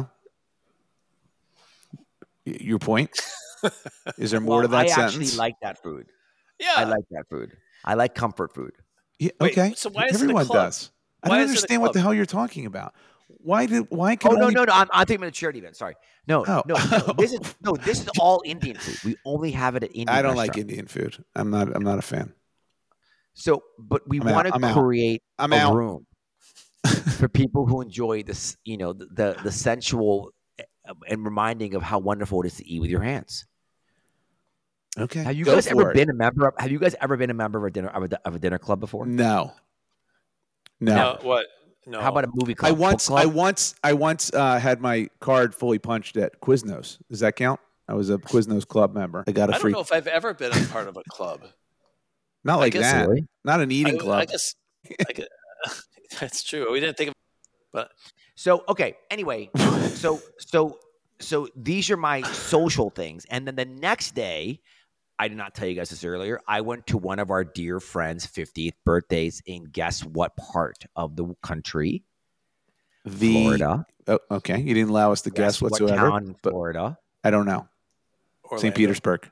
Y- Your point? Is there more Well, to that I sentence? actually like that food. Yeah. I like that food. I like comfort food. Yeah, Wait, okay. so why is it a Everyone club? does. I Why don't is it a understand what the club? hell you're talking about. Why did? Why can Oh no, only no, no! I'm, I'm thinking of the charity event. Sorry, no, Oh. no, no. This is no. This is all Indian food. We only have it at Indian. I don't like restaurants. Indian food. I'm not. I'm not a fan. So, but we I'm out. want I'm to out. create I'm a out. room for people who enjoy this. You know, the the, the sensual uh, and reminding of how wonderful it is to eat with your hands. Okay. Have you Go guys for ever it. been a member of? Have you guys ever been a member of a dinner of a, of a dinner club before? No. No. No, what? No. How about a movie club? I Book once, club? I once, I once uh, had my card fully punched at Quiznos. Does that count? I was a Quiznos club member. I got a I free. don't know if I've ever been a part of a club. Not like guess- that. Really? Not an eating I, club. I guess, I guess that's true. We didn't think of, but So okay. Anyway, so so so these are my social things, and then the next day, I did not tell you guys this earlier. I went to one of our dear friends' fiftieth birthdays in guess what part of the country? the Florida. Oh, okay. You didn't allow us to guess, What whatsoever. town in but Florida? I don't know. Orlando. Saint Petersburg,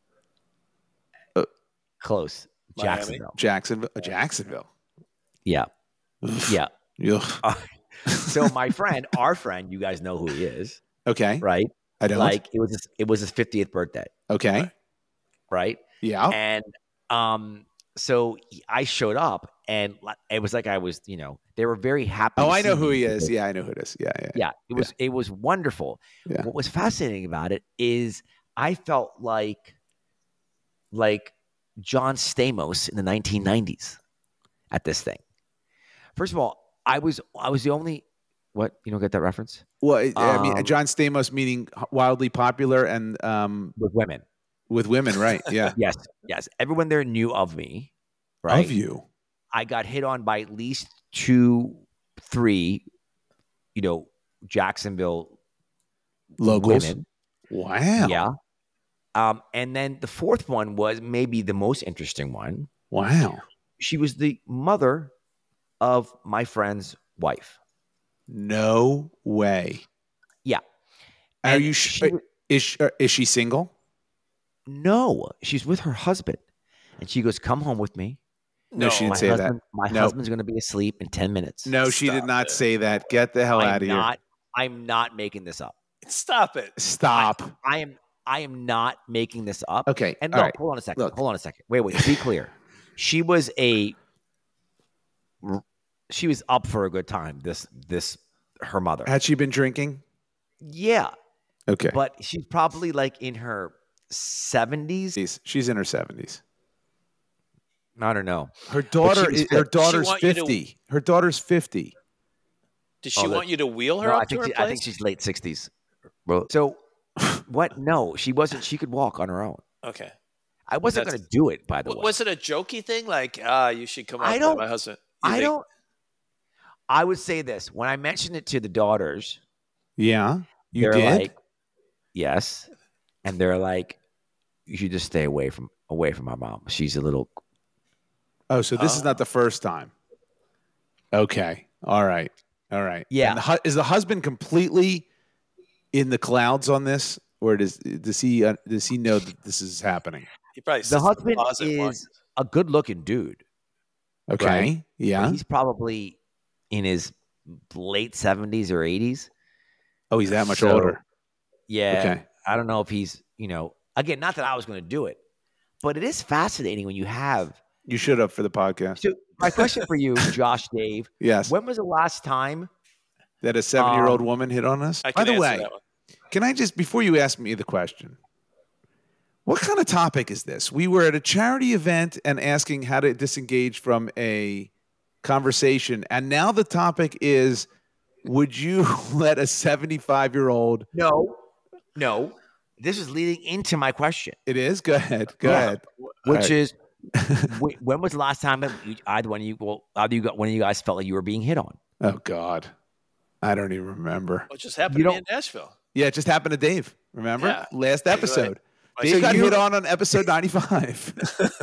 Close. Miami? Jacksonville. Jacksonville, uh, Jacksonville. Yeah. Yeah. Ugh. So my friend, our friend, you guys know who he is, Okay. right? I don't. Like it was his, it was his fiftieth birthday, okay. right? Yeah. And um, so he- I showed up, and li- it was like I was, you know, they were very happy. Oh, to I know see who me he is. because- Yeah, I know who it is. Yeah, yeah. Yeah, it was it was wonderful. Yeah. What was fascinating about it is I felt like like John Stamos in the nineteen nineties at this thing. First of all, I was I was the only what you don't get that reference Well, I- I mean, Um, John Stamos meaning wildly popular and um, with women. with women, right? Yeah. Yes, yes. Everyone there knew of me, right? Of you. I got hit on by at least two, three, you know, Jacksonville Locals. women. Wow. Yeah. Um, and then the fourth one was maybe the most interesting one. Wow. She was the mother of my friend's wife. No way. Yeah. Are And you she sure? was- Is she, uh, is she single? No, she's with her husband. And she goes, come home with me. No, she didn't My say that. husband, my No. husband's going to be asleep in ten minutes. No, she did Stop not it. say that. Get the hell I'm out of here. not, I'm not making this up. Stop it. Stop. I am I am not making this up. Okay. And all look, right. hold on a second. Look. Hold on a second. Wait, wait. Be clear. She was a. She was up for a good time. This this her mother. Had she been drinking? Yeah, Okay. but she's probably like in her seventies. She's, she's in her seventies. I don't know. Her daughter was is, fit. her daughter's want you to- fifty. Her daughter's fifty. Did she Oh, that- want you to wheel her No, up I to think her she, place? I think she's late sixties. Well, so what? No, she wasn't. She could walk on her own. Okay. I wasn't That's- going to do it. By the W- way, Was it a jokey thing? Like, ah, you should come out I with don't- my husband. You I think- don't. I would say this when I mentioned it to the daughters. Yeah. You they're did? like, yes, and they're like, you should just stay away from away from my mom. She's a little. Oh, so this is Oh. not the first time. Okay. All right. All right. Yeah. And the, hu- is the husband completely in the clouds on this, or does does he uh, does he know that this is happening? He probably The sits in husband closet and watches. is a good-looking dude. Okay. Right. Yeah. He's probably in his late seventies or eighties. Oh, he's that much So- older. Yeah. Okay. I don't know if he's, you know, again, not that I was going to do it, but it is fascinating when you have. You should have for the podcast. So, my question for you, Josh, Dave, Yes. when was the last time? That a seven-year-old Um, woman hit on us. I By can the answer way, that one. can I just before you ask me the question, what kind of topic is this? We were at a charity event and asking how to disengage from a conversation, and now the topic is: would you let a seventy-five-year-old? No, no. This is leading into my question, It is. Go ahead. Go Yeah. ahead. which right. is, wh- when was the last time that you, either one of you, well, either you got one of you guys felt like you were being hit on? Oh God, I don't even remember. What just happened You to me don't- in Nashville? Yeah, it just happened to Dave. Remember Yeah. last Right. episode? Right. Dave So got you- hit on on episode ninety-five.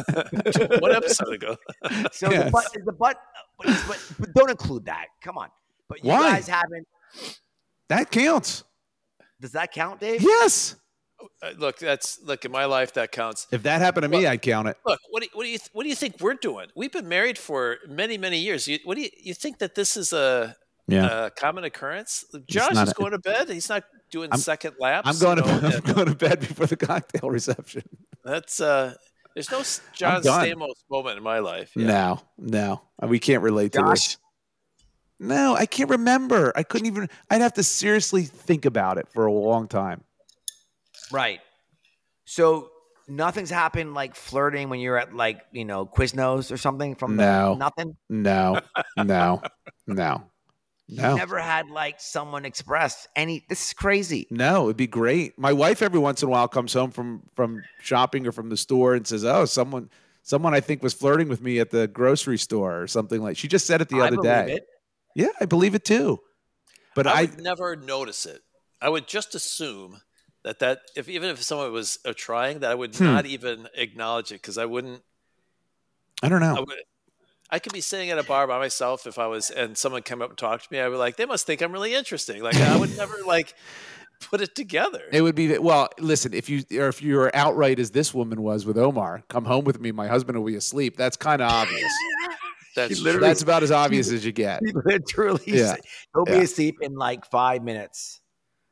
One episode ago. So Yes. the butt, the butt, but, but, but don't include that. Come on. But you Why? guys haven't. That counts. Does that count, Dave? Yes. Uh, look, that's look in my life that counts. If that happened to me, Well- I'd count it. Look, what do, what do you what do you think we're doing? We've been married for many many years. You, what do you you think that this is a, Yeah. a common occurrence? Josh not is a- going to bed. He's not doing I'm- second laps. I'm going you know, to I'm and going to bed before the cocktail reception. That's uh. There's no s- John done. Stamos moment in my life. Yeah. No, no, we can't relate to Josh? this. No, I can't remember. I couldn't even. I'd have to seriously think about it for a long time. Right. So nothing's happened like flirting when you're at like, you know, Quiznos or something from the No. nothing? No, no, no. No. Never had like someone express any. This is crazy. No, it'd be great. My wife every once in a while comes home from from shopping or from the store and says, "Oh, someone someone I think was flirting with me at the grocery store or something like." She just said it the I other believe day. it. Yeah, I believe it too. But I I, would never notice it. I would just assume that that if even if someone was uh, trying, that I would Hmm. not even acknowledge it because I wouldn't. I don't know. I would. I could be sitting at a bar by myself if I was, and someone came up and talked to me. I would be like, they must think I'm really interesting. Like I would never like put it together. It would be well. Listen, if you or if you're outright as this woman was with Omar, come home with me. My husband will be asleep. That's kind of obvious. That's She literally- That's about as obvious as you get. He literally, Yeah. said, he'll be Yeah. asleep in like five minutes.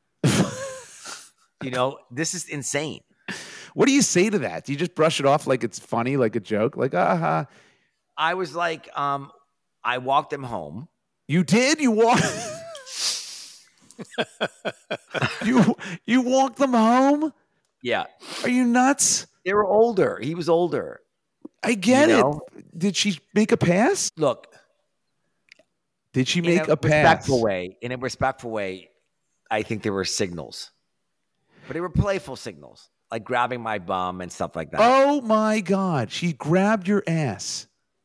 You know, this is insane. What do you say to that? Do you just brush it off like it's funny, like a joke, like aha? I was like, um, I walked him home. You did? You walked? you you walked them home? Yeah, Are you nuts? they were older. He was older. I get You it. know? Did she make a pass? Look, Did she in make a, a, pass? respectful way. In a respectful way, I think there were signals, but they were playful signals, like grabbing my bum and stuff like that. Oh my God! She grabbed your ass.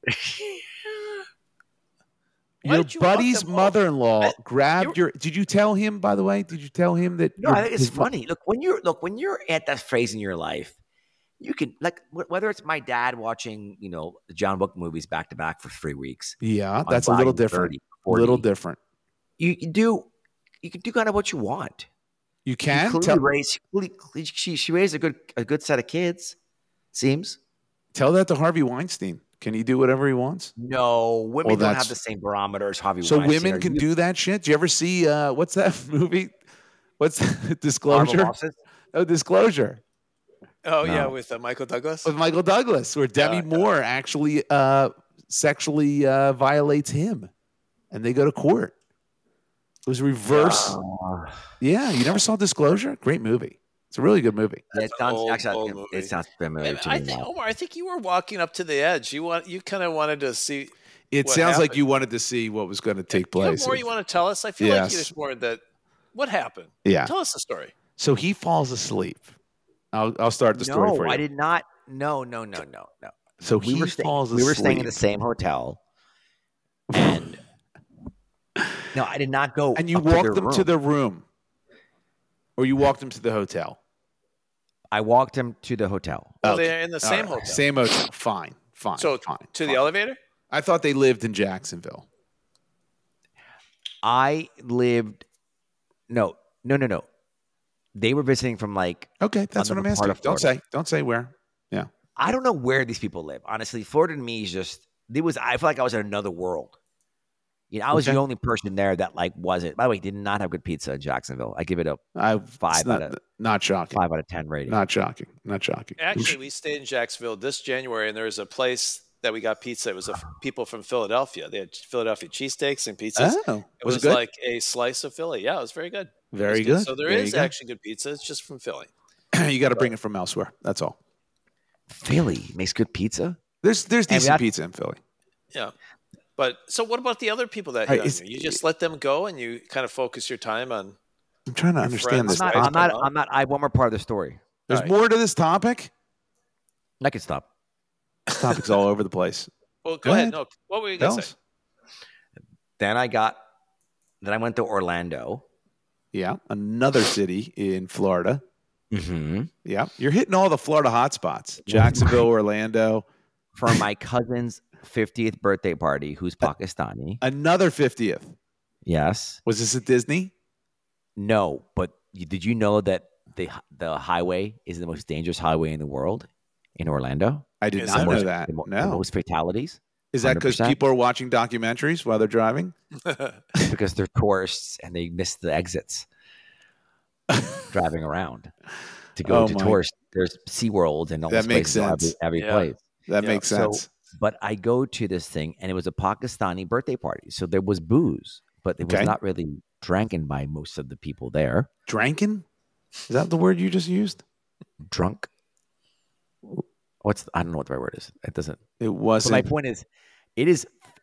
Why Your did you walk buddy's them home? mother-in-law I- grabbed you- your. Did you tell him? By the way, did you tell him that? No, your- I think it's his mo- funny. Look, when you're look when you're at that phase in your life, you can like wh- whether it's my dad watching, you know, the John Wick movies back to back for three weeks. Yeah, on that's a little volume different. thirty, A little forty. different. You can do, you can do kind of what you want. You She can clearly tell. raised, she, she she raised a good a good set of kids. Seems Tell that to Harvey Weinstein. Can he do whatever he wants? no women Well, don't that's- have the same barometer as Harvey So Weinstein. women Are can you- do that shit. Do you ever see uh, what's that movie? What's that? Barbara Disclosure? Bosses? Oh, Disclosure Oh yeah, No. with uh, Michael Douglas. with Michael Douglas, where Demi Yeah, yeah. Moore actually uh, sexually uh, violates him, and they go to court. It was reverse. Uh, Yeah, you never saw Disclosure? Great movie. It's a really good movie. it an sounds old, actually old it- movie. it sounds familiar And to I me think now. Omar, I think you were walking up to the edge. You want you kind of wanted to see. It What sounds like happened? you wanted to see what was going to take Do you have place. more you want to tell us? I feel like Yes. there's more that. What happened? Yeah. Tell us the story. So he falls asleep. I'll, I'll start the story No, for you. I did not. No, no, no, no, no. So we he were staying, falls we asleep. were staying in the same hotel, and no, I did not go. And you up walked to them room. to the room, or you walked them to the hotel. I walked him to the hotel. Oh, Okay. they're in the All same right. hotel. Same hotel. Fine. Fine. So fine. to the fine. elevator. I thought they lived in Jacksonville. I lived. No, no, no, no. They were visiting from like Okay, that's what I'm Another part asking. of Don't Florida. say. Don't say where. Yeah. I don't know where these people live. Honestly, Florida to me is just. It was. I feel like I was in another world. You know, I was Okay. the only person there that like wasn't. By the way, did not have good pizza in Jacksonville. I give it a I Five it's not, out of- not shocking. five out of ten rating. Not shocking. Not shocking. Actually, we stayed in Jacksonville this January, and there was a place that we got pizza. It was a, people from Philadelphia. They had Philadelphia cheesesteaks and pizzas. Oh, It was was, it good? like a slice of Philly. Yeah, it was very good. It Very was good. So there There is you go. actually good pizza. It's just from Philly. You got to bring it from elsewhere. That's all. Philly makes good pizza. There's there's And we decent had- pizza in Philly. Yeah. But so what about the other people that Hey, hit on is- you? You just let them go and you kind of focus your time on. I'm trying to Your understand friends, this. I'm not. right? I'm not. Come on. I'm not. I have one more part of the story. There's Right. more to this topic. I can stop. This topic's all over the place. Well, go, Go ahead. ahead. No, what were you Tell going to say? us. Then I got. Then I went to Orlando. Yeah, another city in Florida. Mm-hmm. Yeah, you're hitting all the Florida hotspots: Jacksonville, Orlando. For my cousin's fiftieth birthday party, who's Pakistani. Another fiftieth. Yes. Was this at Disney? No, but you, did you know that the the highway is the most dangerous highway in the world in Orlando? I did Is not that know most, that. The, mo- the No, most fatalities is that because one hundred percent. people are watching documentaries while they're driving? because they're tourists and they miss the exits driving around to go Oh to my- tourist. There's SeaWorld and all That those makes places, every, sense. every Yeah. place. That Yeah. makes So- sense. But I go to this thing and it was a Pakistani birthday party. So there was booze, but it Okay. was not really drinking by most of the people there. Drankin? Is that the word you just used? Drunk. What's I don't know what the right word is. It doesn't. It But wasn't. my point is, it is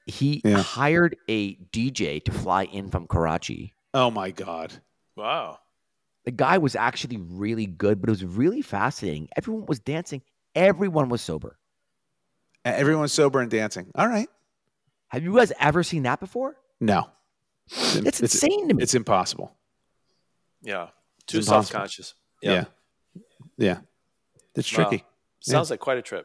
He Yeah. hired a D J to fly in from Karachi. Oh my God. Wow. The guy was actually really good, but it was really fascinating. Everyone was dancing. Everyone was sober. Everyone's sober and dancing. All right. Have you guys ever seen that before? No. It's insane to me. It's impossible. Yeah. Too It's impossible. self-conscious. Yeah. Yeah. It's Wow. tricky. Sounds like quite a trip.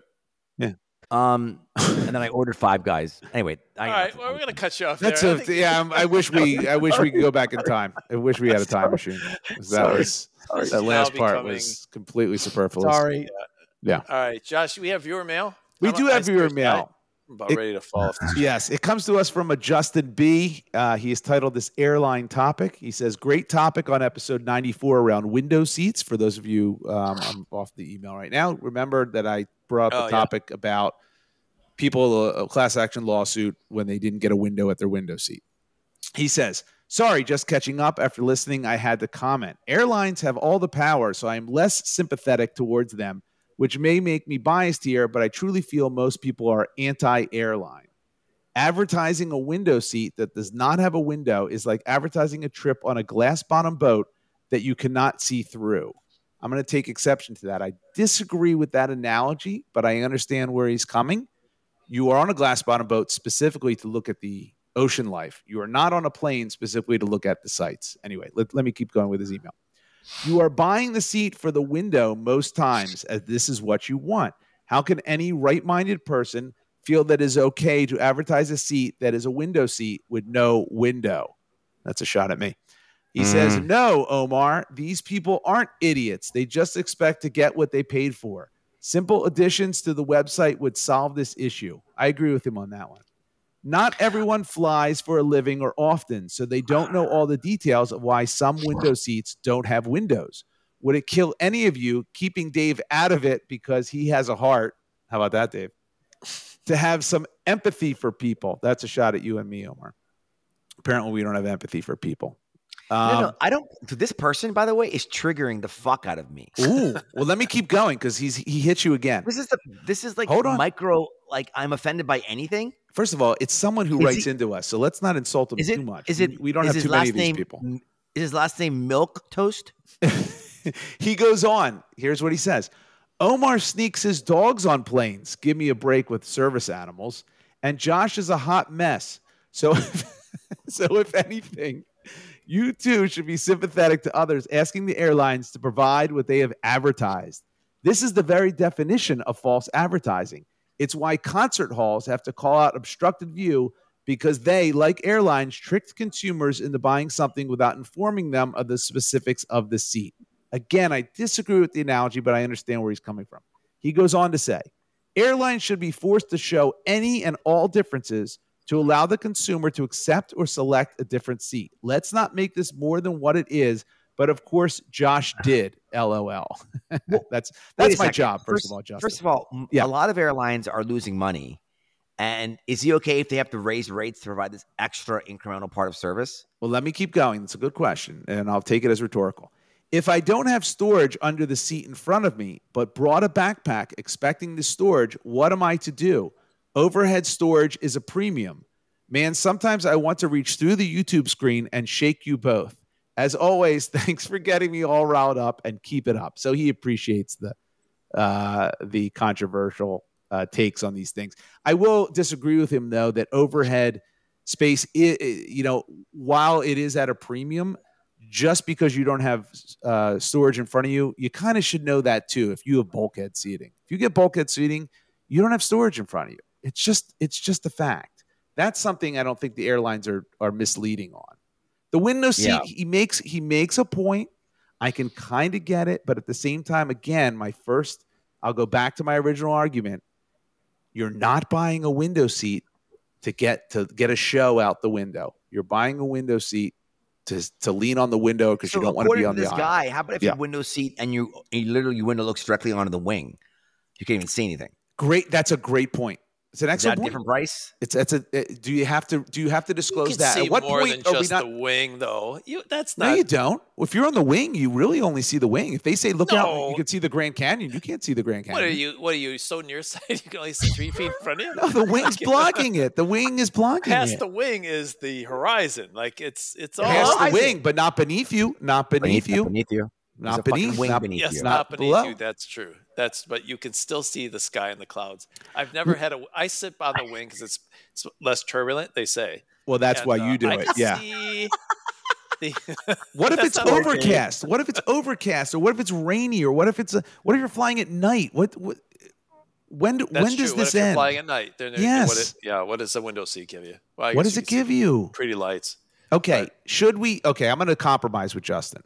Um, and then I ordered Five Guys. Anyway, I, All right. Well, we're going to cut you off That's there. a I think- yeah. I'm- I wish we. I wish we could go back in time. I wish we had a time machine. 'Cause That Sorry. was Sorry. that last Now part becoming- was completely superfluous. Sorry. Yeah. All right, Josh, we have viewer mail. We I'm- do I have viewer seriously- mail. I'm about It- ready to fall off. This Yes, it comes to us from a Justin B. Uh, he has titled this airline topic. He says, "Great topic on episode ninety-four around window seats." For those of you, um, I'm off the email right now. Remember that I brought up Oh, a yeah. topic about people a class action lawsuit when they didn't get a window at their window seat. He says, "Sorry, just catching up. After listening, I had to comment. Airlines have all the power, so I am less sympathetic towards them, which may make me biased here, but I truly feel most people are anti-airline. Advertising a window seat that does not have a window is like advertising a trip on a glass-bottom boat that you cannot see through." I'm going to take exception to that. I disagree with that analogy, but I understand where he's coming. You are on a glass-bottom boat specifically to look at the ocean life. You are not on a plane specifically to look at the sights. Anyway, let, let me keep going with his email. You are buying the seat for the window most times, as this is what you want. How can any right-minded person feel that it is okay to advertise a seat that is a window seat with no window? That's a shot at me. He Mm. says, "No, Omar, these people aren't idiots. They just expect to get what they paid for. Simple additions to the website would solve this issue." I agree with him on that one. Not everyone flies for a living or often, so they don't know all the details of why some window seats don't have windows. Would it kill any of you, keeping Dave out of it because he has a heart? How about that, Dave? To have some empathy for people. That's a shot at you and me, Omar. Apparently, we don't have empathy for people. Um, no, no, I don't. This person, by the way, is triggering the fuck out of me. Ooh, well, let me keep going because he's he hits you again. This is the. This is like Hold on. micro. Like I'm offended by anything. First of all, it's someone who Is writes he- into us, so let's not insult him Is too it? much. Is We- it? We don't is have his too many last of these name, people. Is his last name Milk Toast? He goes on. Here's what he says. Omar sneaks his dogs on planes. Give me a break with service animals. And Josh is a hot mess. So, so if anything, you too should be sympathetic to others, asking the airlines to provide what they have advertised. This is the very definition of false advertising. It's why concert halls have to call out obstructed view, because they, like airlines, tricked consumers into buying something without informing them of the specifics of the seat. Again, I disagree with the analogy, but I understand where he's coming from. He goes on to say, airlines should be forced to show any and all differences to allow the consumer to accept or select a different seat. Let's not make this more than what it is. But of course, Josh did. L O L. that's Wait that's a my second. job. First, First of all, Justin. First of all, m- Yeah. a lot of airlines are losing money. And is he okay if they have to raise rates to provide this extra incremental part of service? Well, let me keep going. It's a good question, and I'll take it as rhetorical. If I don't have storage under the seat in front of me, but brought a backpack expecting the storage, what am I to do? Overhead storage is a premium. Man, sometimes I want to reach through the YouTube screen and shake you both. As always, thanks for getting me all riled up, and keep it up. So he appreciates the uh, the controversial uh, takes on these things. I will disagree with him, though, that overhead space, i- i- you know, while it is at a premium, just because you don't have uh, storage in front of you, you kind of should know that too. If you have bulkhead seating, if you get bulkhead seating, you don't have storage in front of you. It's just, it's just a fact. That's something I don't think the airlines are are misleading on. The window seat, Yeah. he makes he makes a point. I can kind of get it, but at the same time, again, my first, I'll go back to my original argument. You're not buying a window seat to get to get a show out the window. You're buying a window seat to to lean on the window because So you don't want to be according on to the this aisle. guy, how about if Yeah. your window seat and you, you literally your window looks directly onto the wing? You can't even see anything. Great, that's a great point. It's an Is extra that a wing. different price? It's it's a. uh, Do you have to do you have to You disclose can that? see At what more point than are we just not? the wing, though. You that's No, not. you don't. If you're on the wing, you really only see the wing. If they say look out, No. you can see the Grand Canyon. You can't see the Grand Canyon. What are you? What are you so nearsighted? You can only see three feet in front of you. No, the wing's blocking it. The wing is blocking Past it. the wing is the horizon. Like it's it's all. Past the horizon. wing, but not beneath you. Not beneath you. Beneath you. There's Not a fucking beneath. wing Not beneath Yes, you. not, Not beneath below. you. That's true. That's but you can still see the sky and the clouds. I've never had a. I sit on the wing because it's, it's less turbulent. They say. Well, that's And, why uh, you do I it. can Yeah. see the- What if That's it's not okay. overcast? What if it's overcast? Or what if it's rainy? Or what if it's a, what if you're flying at night? What what when do, That's when does true. What this if you're end? flying at night? Then Yes. What it, yeah. What does the window seat give you? Well, I What guess does you it can give see you? Pretty lights. Okay, But- should we? Okay, I'm going to compromise with Justin.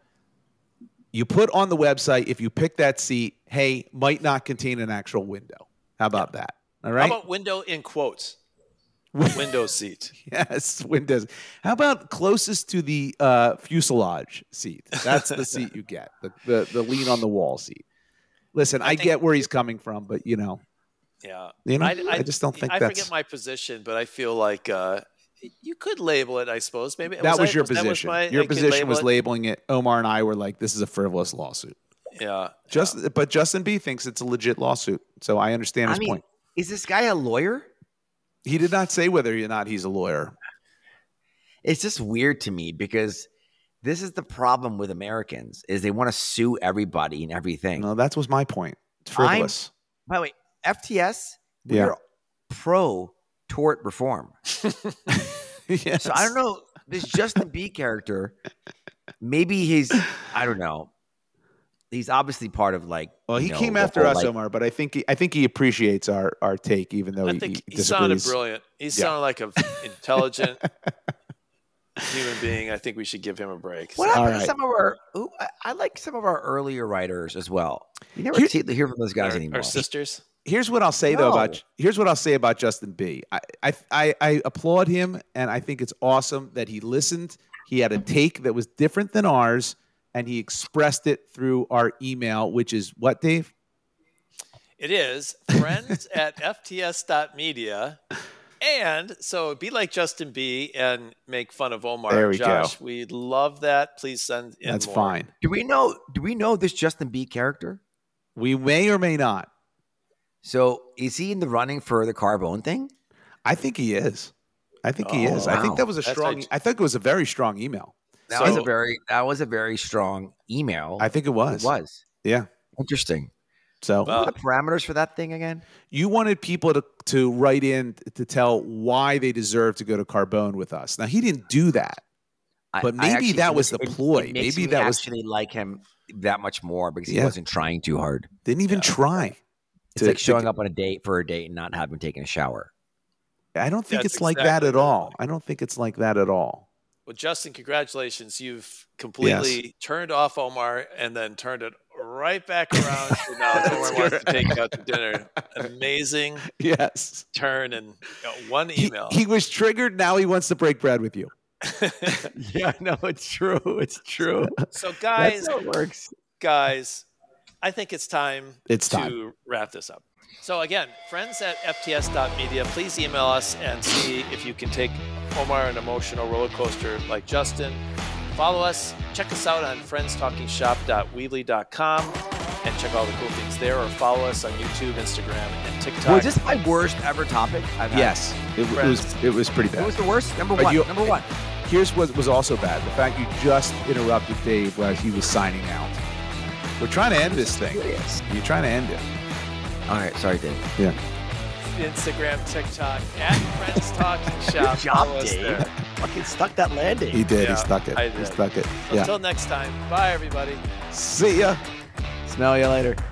You put on the website if you pick that seat, hey, might not contain an actual window. How about that? All right. How about window in quotes? Window seat. Yes, windows. How about closest to the uh, fuselage seat? That's the seat you get, the, the the lean on the wall seat. Listen, I, I think- get where he's coming from, but you know, Yeah. you know, I, I, I- just don't think I that's forget my position, but I feel like uh, you could label it. I suppose maybe that was I- your that position. my- your I could position label was it? labeling it. Omar and I were like, this is a frivolous lawsuit. Yeah. Just, but Justin B thinks it's a legit lawsuit, so I understand I his mean, point. is this guy a lawyer? He did not say whether or not he's a lawyer. It's just weird to me because this is the problem with Americans is they want to sue everybody and everything. No, that was my point. It's I'm- frivolous. By the way, F T S, Yeah. we're pro tort reform. Yes. So I don't know. This Justin B character, maybe he's, I don't know. He's obviously part of like. Well, he you know, came the after whole, us, like- Omar, but I think he, I think he appreciates our, our take, even though I he, think he he sounded disagrees. brilliant. He sounded like an intelligent human being. I think we should give him a break. What So- happened All to right. some of our? Ooh, I, I like some of our earlier writers as well. You never Here- see, hear from those guys our, anymore. our sisters. Here's what I'll say though No. about here's what I'll say about Justin B. I, I I I applaud him, and I think it's awesome that he listened. He had a take that was different than ours, and he expressed it through our email, which is what, Dave? It is friends at F T S dot media. And so be like Justin B and make fun of Omar There and we go. Josh. We'd love that. Please send in That's more. fine. Do we know? Do we know this Justin B character? We may or may not. So is he in the running for the Carbone thing? I think he is. I think he Oh, is. I think wow. that was a That's strong. like- I think it was a very strong email. That So- was a very that was a very strong email. I think it was. It was Yeah. interesting. So Well, What are the parameters for that thing again? you wanted people to to write in to tell why they deserve to go to Carbone with us. Now he didn't do that. I- But I maybe actually- that was it- the it- ploy. It makes Maybe me that was- actually like him that much more because he Yeah. wasn't trying too hard. Didn't even try. It's to- like to showing get- up on a date for a date and not having taken a shower. I don't think That's it's like exactly that at the all. point. I don't think it's like that at all. Well, Justin, congratulations. You've completely turned off Omar and then turned it right back around. So now Omar wants to take you out to dinner. Amazing Yes. turn and you know, one He, email. he was triggered. Now he wants to break bread with you. Yeah, no, it's true. It's true. So, guys, That's how it works. guys, I think it's time It's to time. wrap this up. So again, friends at F T S dot media, please email us and see if you can take Omar an emotional roller coaster like Justin. Follow us. Check us out on friends talking shop dot weebly dot com and check all the cool things there, or follow us on YouTube, Instagram, and TikTok. Was this my worst ever topic? I've had? Yes. It, w- it was. It was pretty What bad. was the worst? Number But one. you- Number one. Here's what was also bad: the fact you just interrupted Dave while he was signing out. We're trying to end this thing. Serious. You're trying to end it. All right. Sorry, Dave. Yeah. Instagram, TikTok, at Friends Talking Shop. Good job, Follow us Dave. there. Fucking stuck that landing. He did. Yeah, he stuck it. I He did. stuck it. So Yeah. Until next time, bye everybody. See ya. Smell you later.